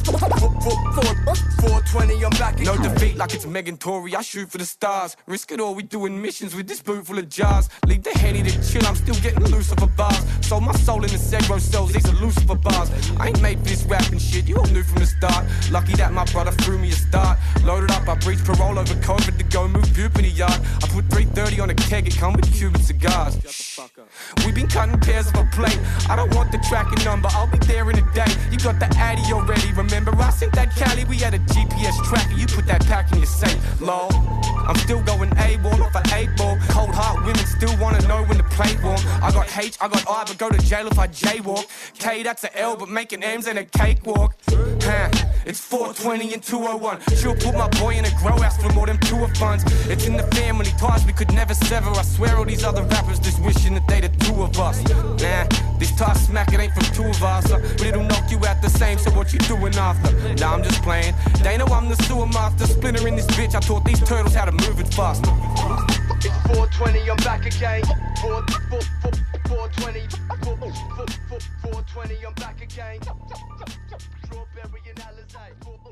four, four twenty, I'm back again. No defeat like it's Megan Tory, I shoot for the stars. Risk it all, we doing missions with this boot full of jars. Leave the Henny to chill, I'm still getting Lucifer bars. Sold my soul in the Segro cells, these are Lucifer bars. I ain't made for this rapping shit, you all knew from the start. Lucky that my brother threw me a start. Loaded up, I breached parole over COVID to go move puberty yard. I put three thirty on a keg, it come with Cuban cigars. We been cutting pairs of a plate. I don't want the tracking number, I'll be there in a day. You got the Addy already, remember I sent that Cali, we had a G P S tracker, you put that pack in your safe, lol. I'm still going A-ball off an eight ball. Cold heart women still wanna know when the plate warm. I got H, I got I, but go to jail if I jaywalk. K, that's a L, but making M's ain't a cakewalk. Huh, it's four twenty and two oh one. She'll put my boy in a grow house for more than two of funds. It's in the family, ties we could never sever. I swear all these other rappers just wishing that they the two of us. Nah, this tie smack, it ain't from two of us. Uh, but it'll knock you out the same, so what you doing after? Nah, I'm just playing. They know I'm the sewer master. Splinter in this bitch, I taught these turtles how to move it fast. It's four twenty, I'm back again. four, four, four, four twenty, four, four, four, four twenty, I'm back again. Strawberry and Alizé.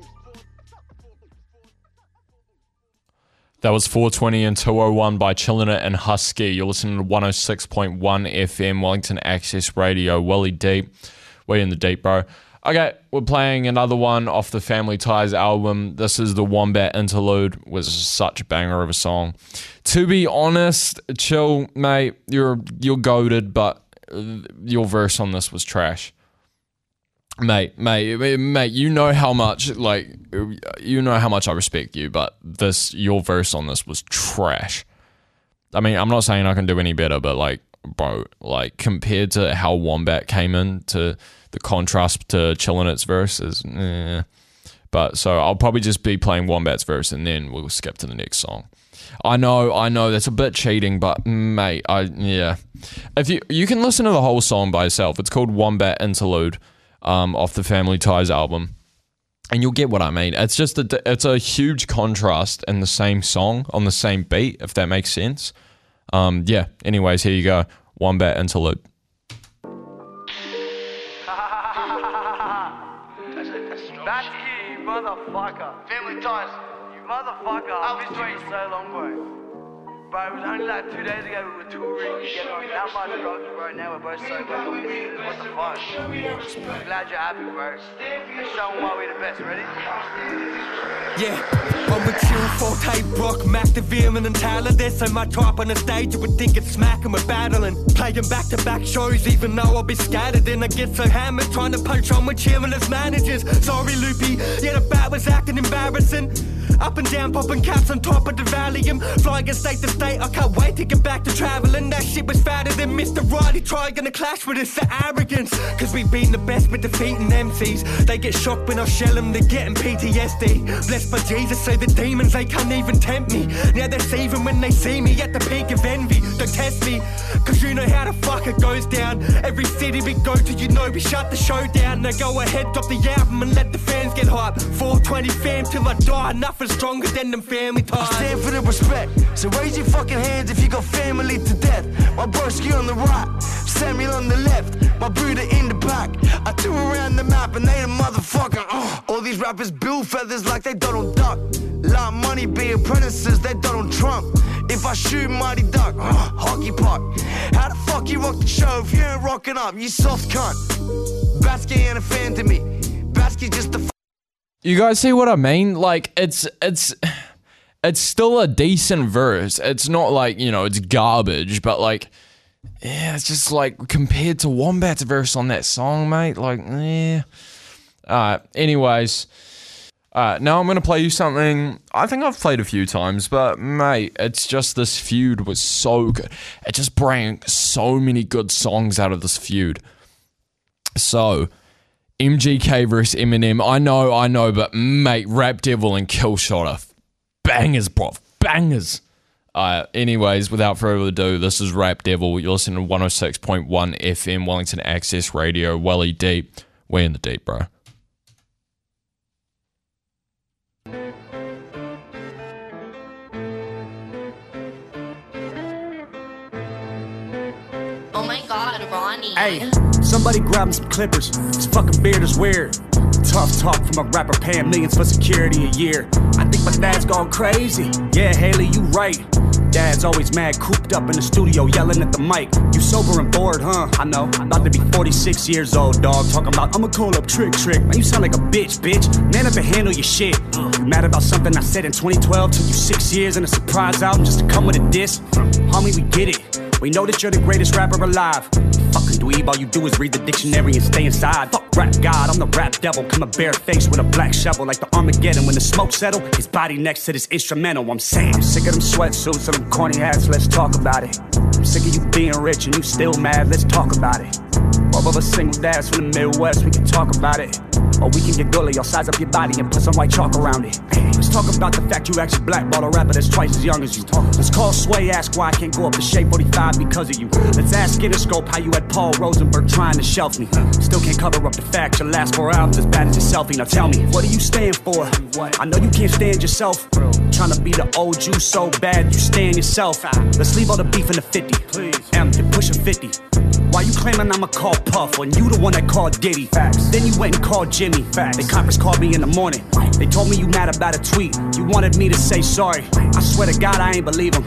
That was four twenty and two oh one by Chillin' It and Husky. You're listening to one oh six point one F M Wellington Access Radio. Welly Deep. Way in the deep, bro. Okay, we're playing another one off the Family Ties album. This is the Wombat Interlude. It was such a banger of a song. To be honest, chill, mate. You're you're goated, but your verse on this was trash. Mate, mate, mate, you know how much, like, you know how much I respect you, but this, your verse on this was trash. I mean, I'm not saying I can do any better, but, like, bro, like, compared to how Wombat came in, to the contrast to Chillinit's verse is, eh. But, so, I'll probably just be playing Wombat's verse, and then we'll skip to the next song. I know, I know, that's a bit cheating, but, mate, I, yeah. If you, you can listen to the whole song by yourself. It's called Wombat Interlude. Um, off the Family Ties album, and you'll get what I mean. It's just a, it's a huge contrast in the same song on the same beat, if that makes sense. Um, yeah. Anyways, here you go. Wombat Interlude. That's you, you motherfucker. Family Ties, you motherfucker. I've been waiting so long, bro. Bro, it was only like two days ago we were touring together on that much drugs, bro. Now we're both sober. What the fuck? I'm glad you're happy, bro. Let's show them why we're the best. Ready? Yeah, I'm with Chill, Forte, Brock, Mac, the Veerman and Tyler. There's so much hype on the stage, you would think it's smack and we're battling. Playing back-to-back shows, even though I'll be scattered. Then I get so hammered, trying to punch on with Chill and his managers. Sorry, Loopy, yeah, the bat was acting embarrassing. Up and down, popping caps on top of the Valium. Flying state to state, I can't wait to get back to traveling. That shit was fatter than Mister Roddy. Trying to clash with us, the arrogance. Cause we've been the best with defeating M Cs. They get shocked when I shell them, they're getting P T S D. Blessed by Jesus, so the demons, they can't even tempt me. Now they're seething when they see me at the peak of envy. Don't test me, cause you know how the fuck it goes down. Every city we go to, you know we shut the show down. Now go ahead, drop the album and let the fans get hype. four twenty fam till I die, nothing stronger than them Family Ties. I stand for the respect, so raise your fucking hands if you got family to death. My broski on the right, Samuel on the left, my brother in the back. I tour around the map and they the motherfucker. Uh. All these rappers build feathers like they Donald Duck. Lot money be apprentices, they Donald Trump. If I shoot Mighty Duck, uh, hockey puck. How the fuck you rock the show if you ain't rocking up, you soft cunt. Batsky ain't a fan to me, Batsky just a f- You guys see what I mean? Like, it's it's it's still a decent verse. It's not like, you know, it's garbage, but like, yeah, it's just like compared to Wombat's verse on that song, mate. Like, yeah. Alright, anyways. Alright, now I'm gonna play you something I think I've played a few times, but mate, it's just this feud was so good. It just brought so many good songs out of this feud. So, M G K versus Eminem. I know, I know, but mate, Rap Devil and Killshot are bangers, bro. Bangers. Uh, anyways, without further ado, this is Rap Devil. You're listening to one oh six point one F M, Wellington Access Radio, Welly Deep. Way in the deep, bro. Oh my god, Ronnie. Hey, somebody grab me some clippers. This fucking beard is weird. Tough talk from a rapper paying millions for security a year. I think my dad's gone crazy. Yeah, Haley, you right. Dad's always mad, cooped up in the studio, yelling at the mic. You sober and bored, huh? I know. I'm about to be forty-six years old, dog. Talking about, I'ma call up Trick Trick. Man, you sound like a bitch, bitch. Man up and handle your shit. You mad about something I said in twenty twelve? Took you six years and a surprise album just to come with a diss? Homie, we get it. We know that you're the greatest rapper alive. Fucking dweeb, all you do is read the dictionary and stay inside. Fuck rap god, I'm the rap devil. Come a bare face with a black shovel like the Armageddon. When the smoke settle, his body next to this instrumental. I'm saying, I'm sick of them sweatsuits and them corny hats, let's talk about it. I'm sick of you being rich and you still mad, let's talk about it. Both of us single dads from the Midwest, we can talk about it. Or we can get gully, I'll size up your body and put some white chalk around it. Hey, let's talk about the fact you actually blackball a rapper that's twice as young as you. Let's call Sway, ask why I can't go up to Shea forty-five because of you. Let's ask Interscope how you had Paul Rosenberg trying to shelf me. Still can't cover up the fact your last four albums as bad as your selfie. Now tell me, what do you stand for? I know you can't stand yourself. Trying to be the old you so bad you stand yourself. Let's leave all the beef in the fifty. M, you're pushing fifty. Why you claiming I'ma call Puff when you the one that called Diddy? Facts. Then you went and called Jimmy. Facts. They conference called me in the morning. They told me you mad about a tweet. You wanted me to say sorry. I swear to God I ain't believe them.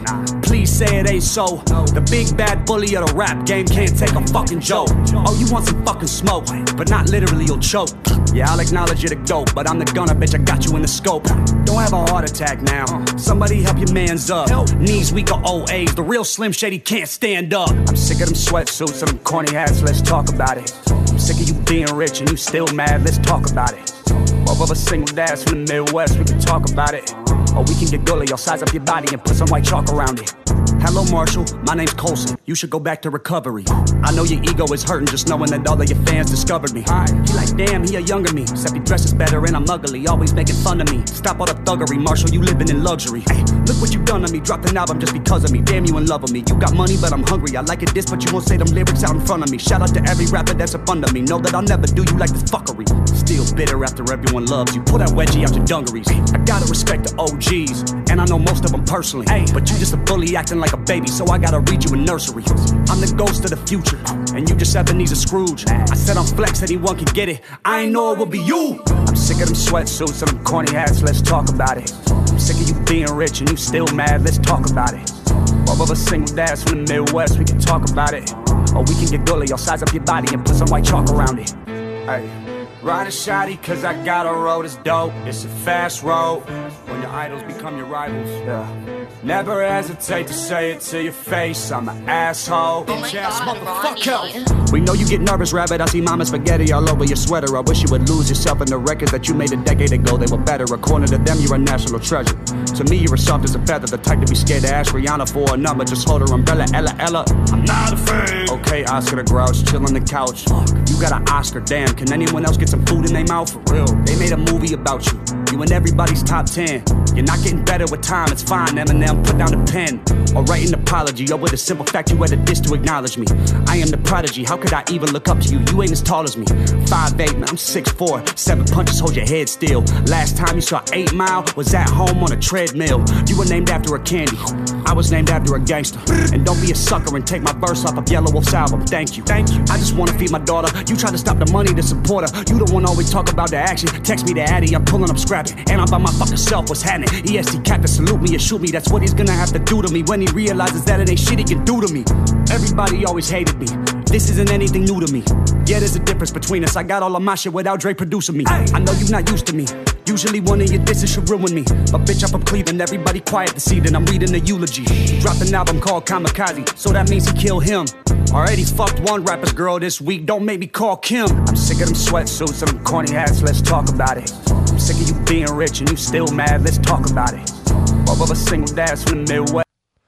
please say it ain't so. The big bad bully of the rap game can't take a fucking joke. Oh, you want some fucking smoke, but not literally, you'll choke. Yeah, I'll acknowledge you're the goat, but I'm the gunner, bitch, I got you in the scope. Don't have a heart attack now. Somebody help your mans up. Knees weak or old age, the real Slim Shady can't stand up. I'm sick of them sweatsuits and them corny hats, let's talk about it. I'm sick of you being rich and you still mad, let's talk about it. Both of us single dads from the Midwest, we can talk about it. Or we can get gully, I'll size up your body and put some white chalk around it. Hello, Marshall, my name's Colson. You should go back to recovery. I know your ego is hurting just knowing that all of your fans discovered me. He like, damn, he a younger me. Except he dresses better and I'm ugly, always making fun of me. Stop all the thuggery, Marshall, you living in luxury. Hey, look what you done to me, dropped an album just because of me. Damn, you in love with me. You got money, but I'm hungry. I like it this, but you won't say them lyrics out in front of me. Shout out to every rapper that's up under me. Know that I'll never do you like this fuckery. Still bitter after everyone loves you. Pull that wedgie out your dungarees. I gotta respect the O Gs, and I know most of them personally. Hey, but you just a bully acting like a baby, so I gotta read you a nursery. I'm the ghost of the future, and you just Ebenezer Scrooge. I said I'm flex, anyone can get it. I ain't know it would be you. I'm sick of them sweatsuits and them corny hats, let's talk about it. I'm sick of you being rich and you still mad, let's talk about it. Both of us single dads from the Midwest, we can talk about it. Or we can get gully, I'll size up your body and put some white chalk around it. Hey, ride a shotty cause I got a road that's dope. It's a fast road when your idols become your rivals. Yeah. Never hesitate to say it to your face, I'm an asshole. Oh my God, Ronnie. We know you get nervous, rabbit. I see mama spaghetti all over your sweater. I wish you would lose yourself in the records that you made a decade ago. They were better. According to them, you're a national treasure. To me, you're as soft as a feather. The type to be scared to ask Rihanna for a number. Just hold her umbrella, Ella, Ella. I'm not a fan. Okay, Oscar the Grouch, chill on the couch. You got an Oscar, damn. Can anyone else get some food in their mouth? For real. They made a movie about you. You in everybody's top ten. You're not getting better with time, it's fine, Eminem, put down the pen. Or write an apology, or with a simple fact you had a diss to acknowledge me. I am the prodigy, how could I even look up to you? You ain't as tall as me. five eight, man, I'm six four. Seven punches, hold your head still. Last time you saw eight mile was at home on a treadmill. You were named after a candy, I was named after a gangster. And don't be a sucker and take my verse off of Yellow Wolf's album, thank you. Thank you. I just wanna feed my daughter, you try to stop the money to support her. You the one always talk about the action, text me the addy, I'm pulling up scrapping. And I'm by my fucking self, what's happening? E S T Captain, salute me or shoot me, that's what he's gonna have to do to me when he realizes that it ain't shit he can do to me. Everybody always hated me, this isn't anything new to me. Yeah, there's a difference between us, I got all of my shit without Dre producing me. I know you're not used to me, usually one of your disses should ruin me. But bitch, I'm from Cleveland, everybody quiet this evening, I'm reading the eulogy. He dropped an album called Kamikaze, so that means he killed him. Already fucked one rapper's girl this week, don't make me call Kim. I'm sick of them sweatsuits and them corny hats, let's talk about it. I'm sick of you being rich and you still mad, let's talk about it. Both of us single dads from the Midwest.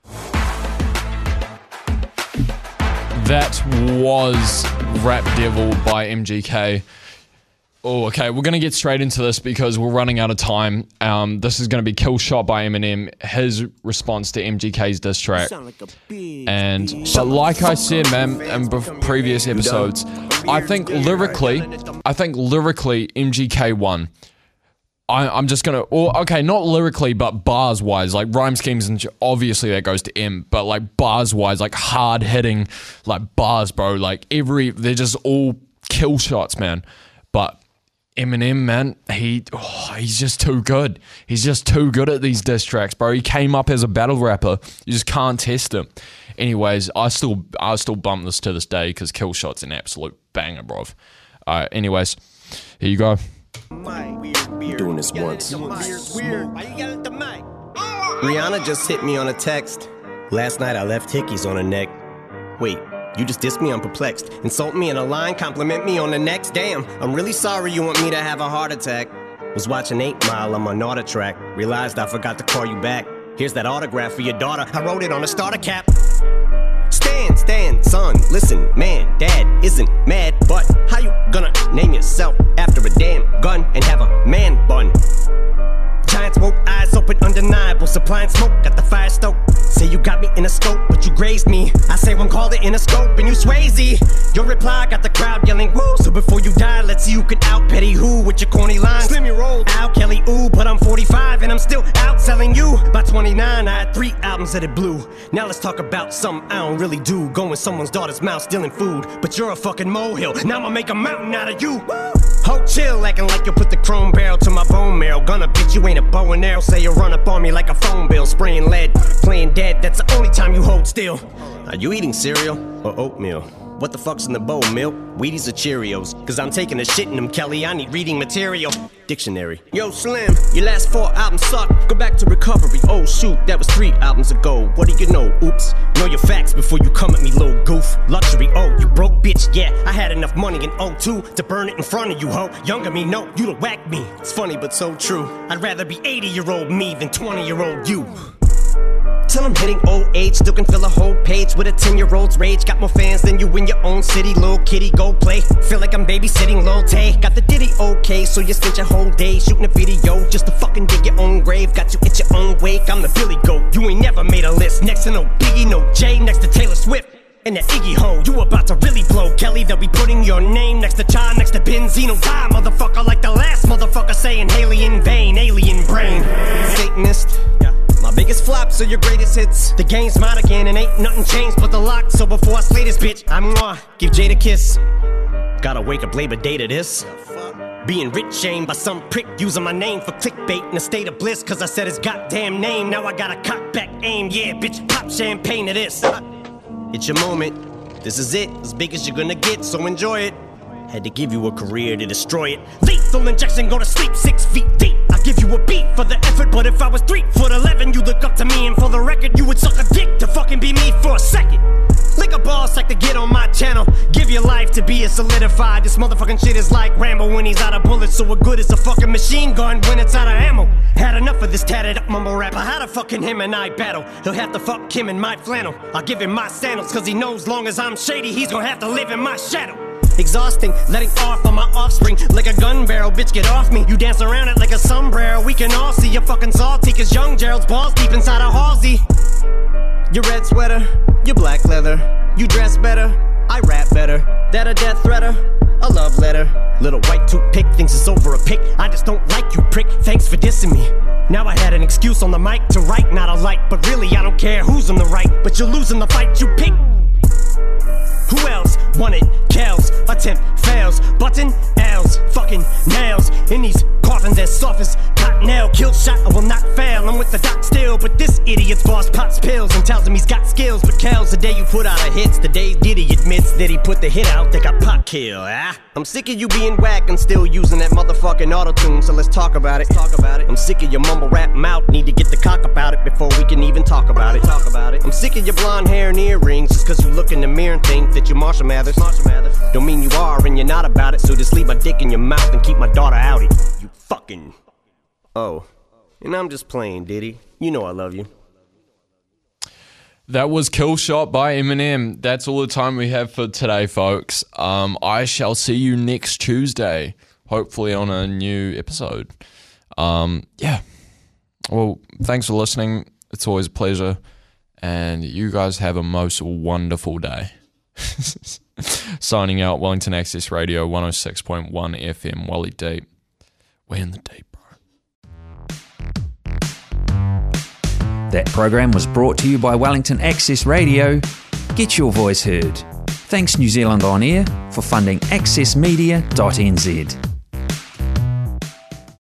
That was Rap Devil by M G K. Oh, okay, we're going to get straight into this because we're running out of time. Um, this is going to be Kill Shot by Eminem, his response to M G K's diss track. And so like I said, man, in previous episodes, I think lyrically, I think lyrically M G K won. I, I'm just going to, or okay, not lyrically, but bars-wise, like rhyme schemes, and obviously that goes to M, but like bars-wise, like hard-hitting, like bars, bro, like every, they're just all kill shots, man. But Eminem, man, he oh, he's just too good. He's just too good at these diss tracks, bro. He came up as a battle rapper. You just can't test him. Anyways, I still I still bump this to this day because Kill Shot's an absolute banger, bro. Uh, anyways, here you go. I'm doing this once. Rihanna just hit me on a text. Last night I left hickeys on her neck. Wait, you just dissed me, I'm perplexed. Insult me in a line, compliment me on the next. Damn, I'm really sorry you want me to have a heart attack. Was watching eight mile on my Nauta track. Realized I forgot to call you back. Here's that autograph for your daughter. I wrote it on a starter cap. Stand, stand, son, listen, man, dad isn't mad, but how you gonna name yourself after a damn gun and have a man bun? Giant smoke, eyes open, undeniable, supplying smoke, got the fire stoked. Say you got me in a scope, but you grazed me. I say one called it in a scope, and you Swayze. Your reply got the crowd yelling, woo. So before you die, let's see who can out petty who with your corny lines. Slim your roll, Al Kelly, ooh, but I'm forty-five and I'm still out selling you. By twenty-nine, I had three albums that it blew. Now let's talk about something I don't really do. Go in someone's daughter's mouth, stealing food, but you're a fucking molehill. Now I'ma make a mountain out of you. Woo. Ho, chill, acting like you put the chrome barrel to my bone marrow. Gonna bitch, you ain't a bow and arrow. Say you run up on me like a phone bill. Spraying lead, playing dead, that's the only time you hold still. Are you eating cereal or oatmeal? What the fuck's in the bowl, milk? Wheaties or Cheerios? Cause I'm taking a shit in them, Kelly, I need reading material. Dictionary. Yo, Slim, your last four albums suck. Go back to recovery. Oh shoot, that was three albums ago. What do you know? Oops. Know your facts before you come at me, little goof. Luxury, oh, you broke bitch, yeah. I had enough money in oh two to burn it in front of you, ho. Younger me, no, you'd have whacked me. It's funny but so true. I'd rather be eighty-year-old me than twenty-year-old you. Till I'm hitting old age, still can fill a whole page with a ten-year-old's rage. Got more fans than you in your own city, little kitty, go play. Feel like I'm babysitting Lil Tay. Got the ditty okay, so you spent your whole day shooting a video just to fucking dig your own grave. Got you at your own wake, I'm the Billy Goat. You ain't never made a list, next to no Biggie, no Jay, next to Taylor Swift. And that Iggy Ho, you about to really blow, Kelly. They'll be putting your name next to Cha, next to Benzino. Die, motherfucker, like the last motherfucker saying Haley in vain, alien brain. Satanist. My biggest flops are your greatest hits. The game's mine again and ain't nothing changed but the lock. So before I slay this bitch, I'm mwah, give Jade a kiss. Gotta wake up Labor Day to this. Being rich shamed by some prick using my name for clickbait in a state of bliss. Cause I said his goddamn name, now I got a cock back aim. Yeah, bitch, pop champagne to this. It's your moment, this is it, as big as you're gonna get, so enjoy it. Had to give you a career to destroy it. Lethal injection, go to sleep six feet deep. I give you a beat for the effort, but if I was three foot eleven, you look up to me, and for the record, you would suck a dick to fucking be me for a second. Lick a ball sack to get on my channel. Give your life to be a solidified. This motherfucking shit is like Rambo when he's out of bullets, so what good is a fucking machine gun when it's out of ammo? Had enough of this tatted up mumble rapper. How the fucking him and I battle? He'll have to fuck him in my flannel. I'll give him my sandals, cause he knows long as I'm shady, he's gonna have to live in my shadow. Exhausting, letting off on my offspring like a gun barrel, bitch get off me. You dance around it like a sombrero, we can all see you're fucking salty. Cause young Gerald's balls deep inside a Halsey. Your red sweater, your black leather. You dress better, I rap better. That a death threater, a love letter. Little white toothpick thinks it's over a pick. I just don't like you, prick, thanks for dissing me. Now I had an excuse on the mic to write, not a light. But really I don't care who's on the right, but you're losing the fight you pick. Who else want it? Kells, attempt fails, button L's, fucking nails in these coffins as soft as cottonelle. Kill shot, I will not fail. I'm with the doc still, but this idiot's boss pops pills and tells him he's got skills. But Kells, the day you put out a hits, the day Diddy admits that he put the hit out, they got pop kill. Ah, I'm sick of you being whack and still using that motherfucking auto-tune. So let's talk about it. Talk about it. I'm sick of your mumble rap mouth. Need to get the cock about it before we can even talk about it. Talk about it. I'm sick of your blonde hair and earrings just cause you look in the mirror and think that you're Marshall Mathers. Marshall Mathers. Don't mean you are and you're not about it. So just leave my dick in your mouth and keep my daughter outie. You fucking. Oh, and I'm just playing, Diddy. You know I love you. That was Kill Shot by Eminem. That's all the time we have for today, folks. Um, I shall see you next Tuesday, hopefully on a new episode. Um, yeah. Well, thanks for listening. It's always a pleasure. And you guys have a most wonderful day. Signing out, Wellington Access Radio, one oh six point one F M, Wally Deep. We're in the deep, bro. That program was brought to you by Wellington Access Radio. Get your voice heard. Thanks New Zealand On Air for funding access media dot n z.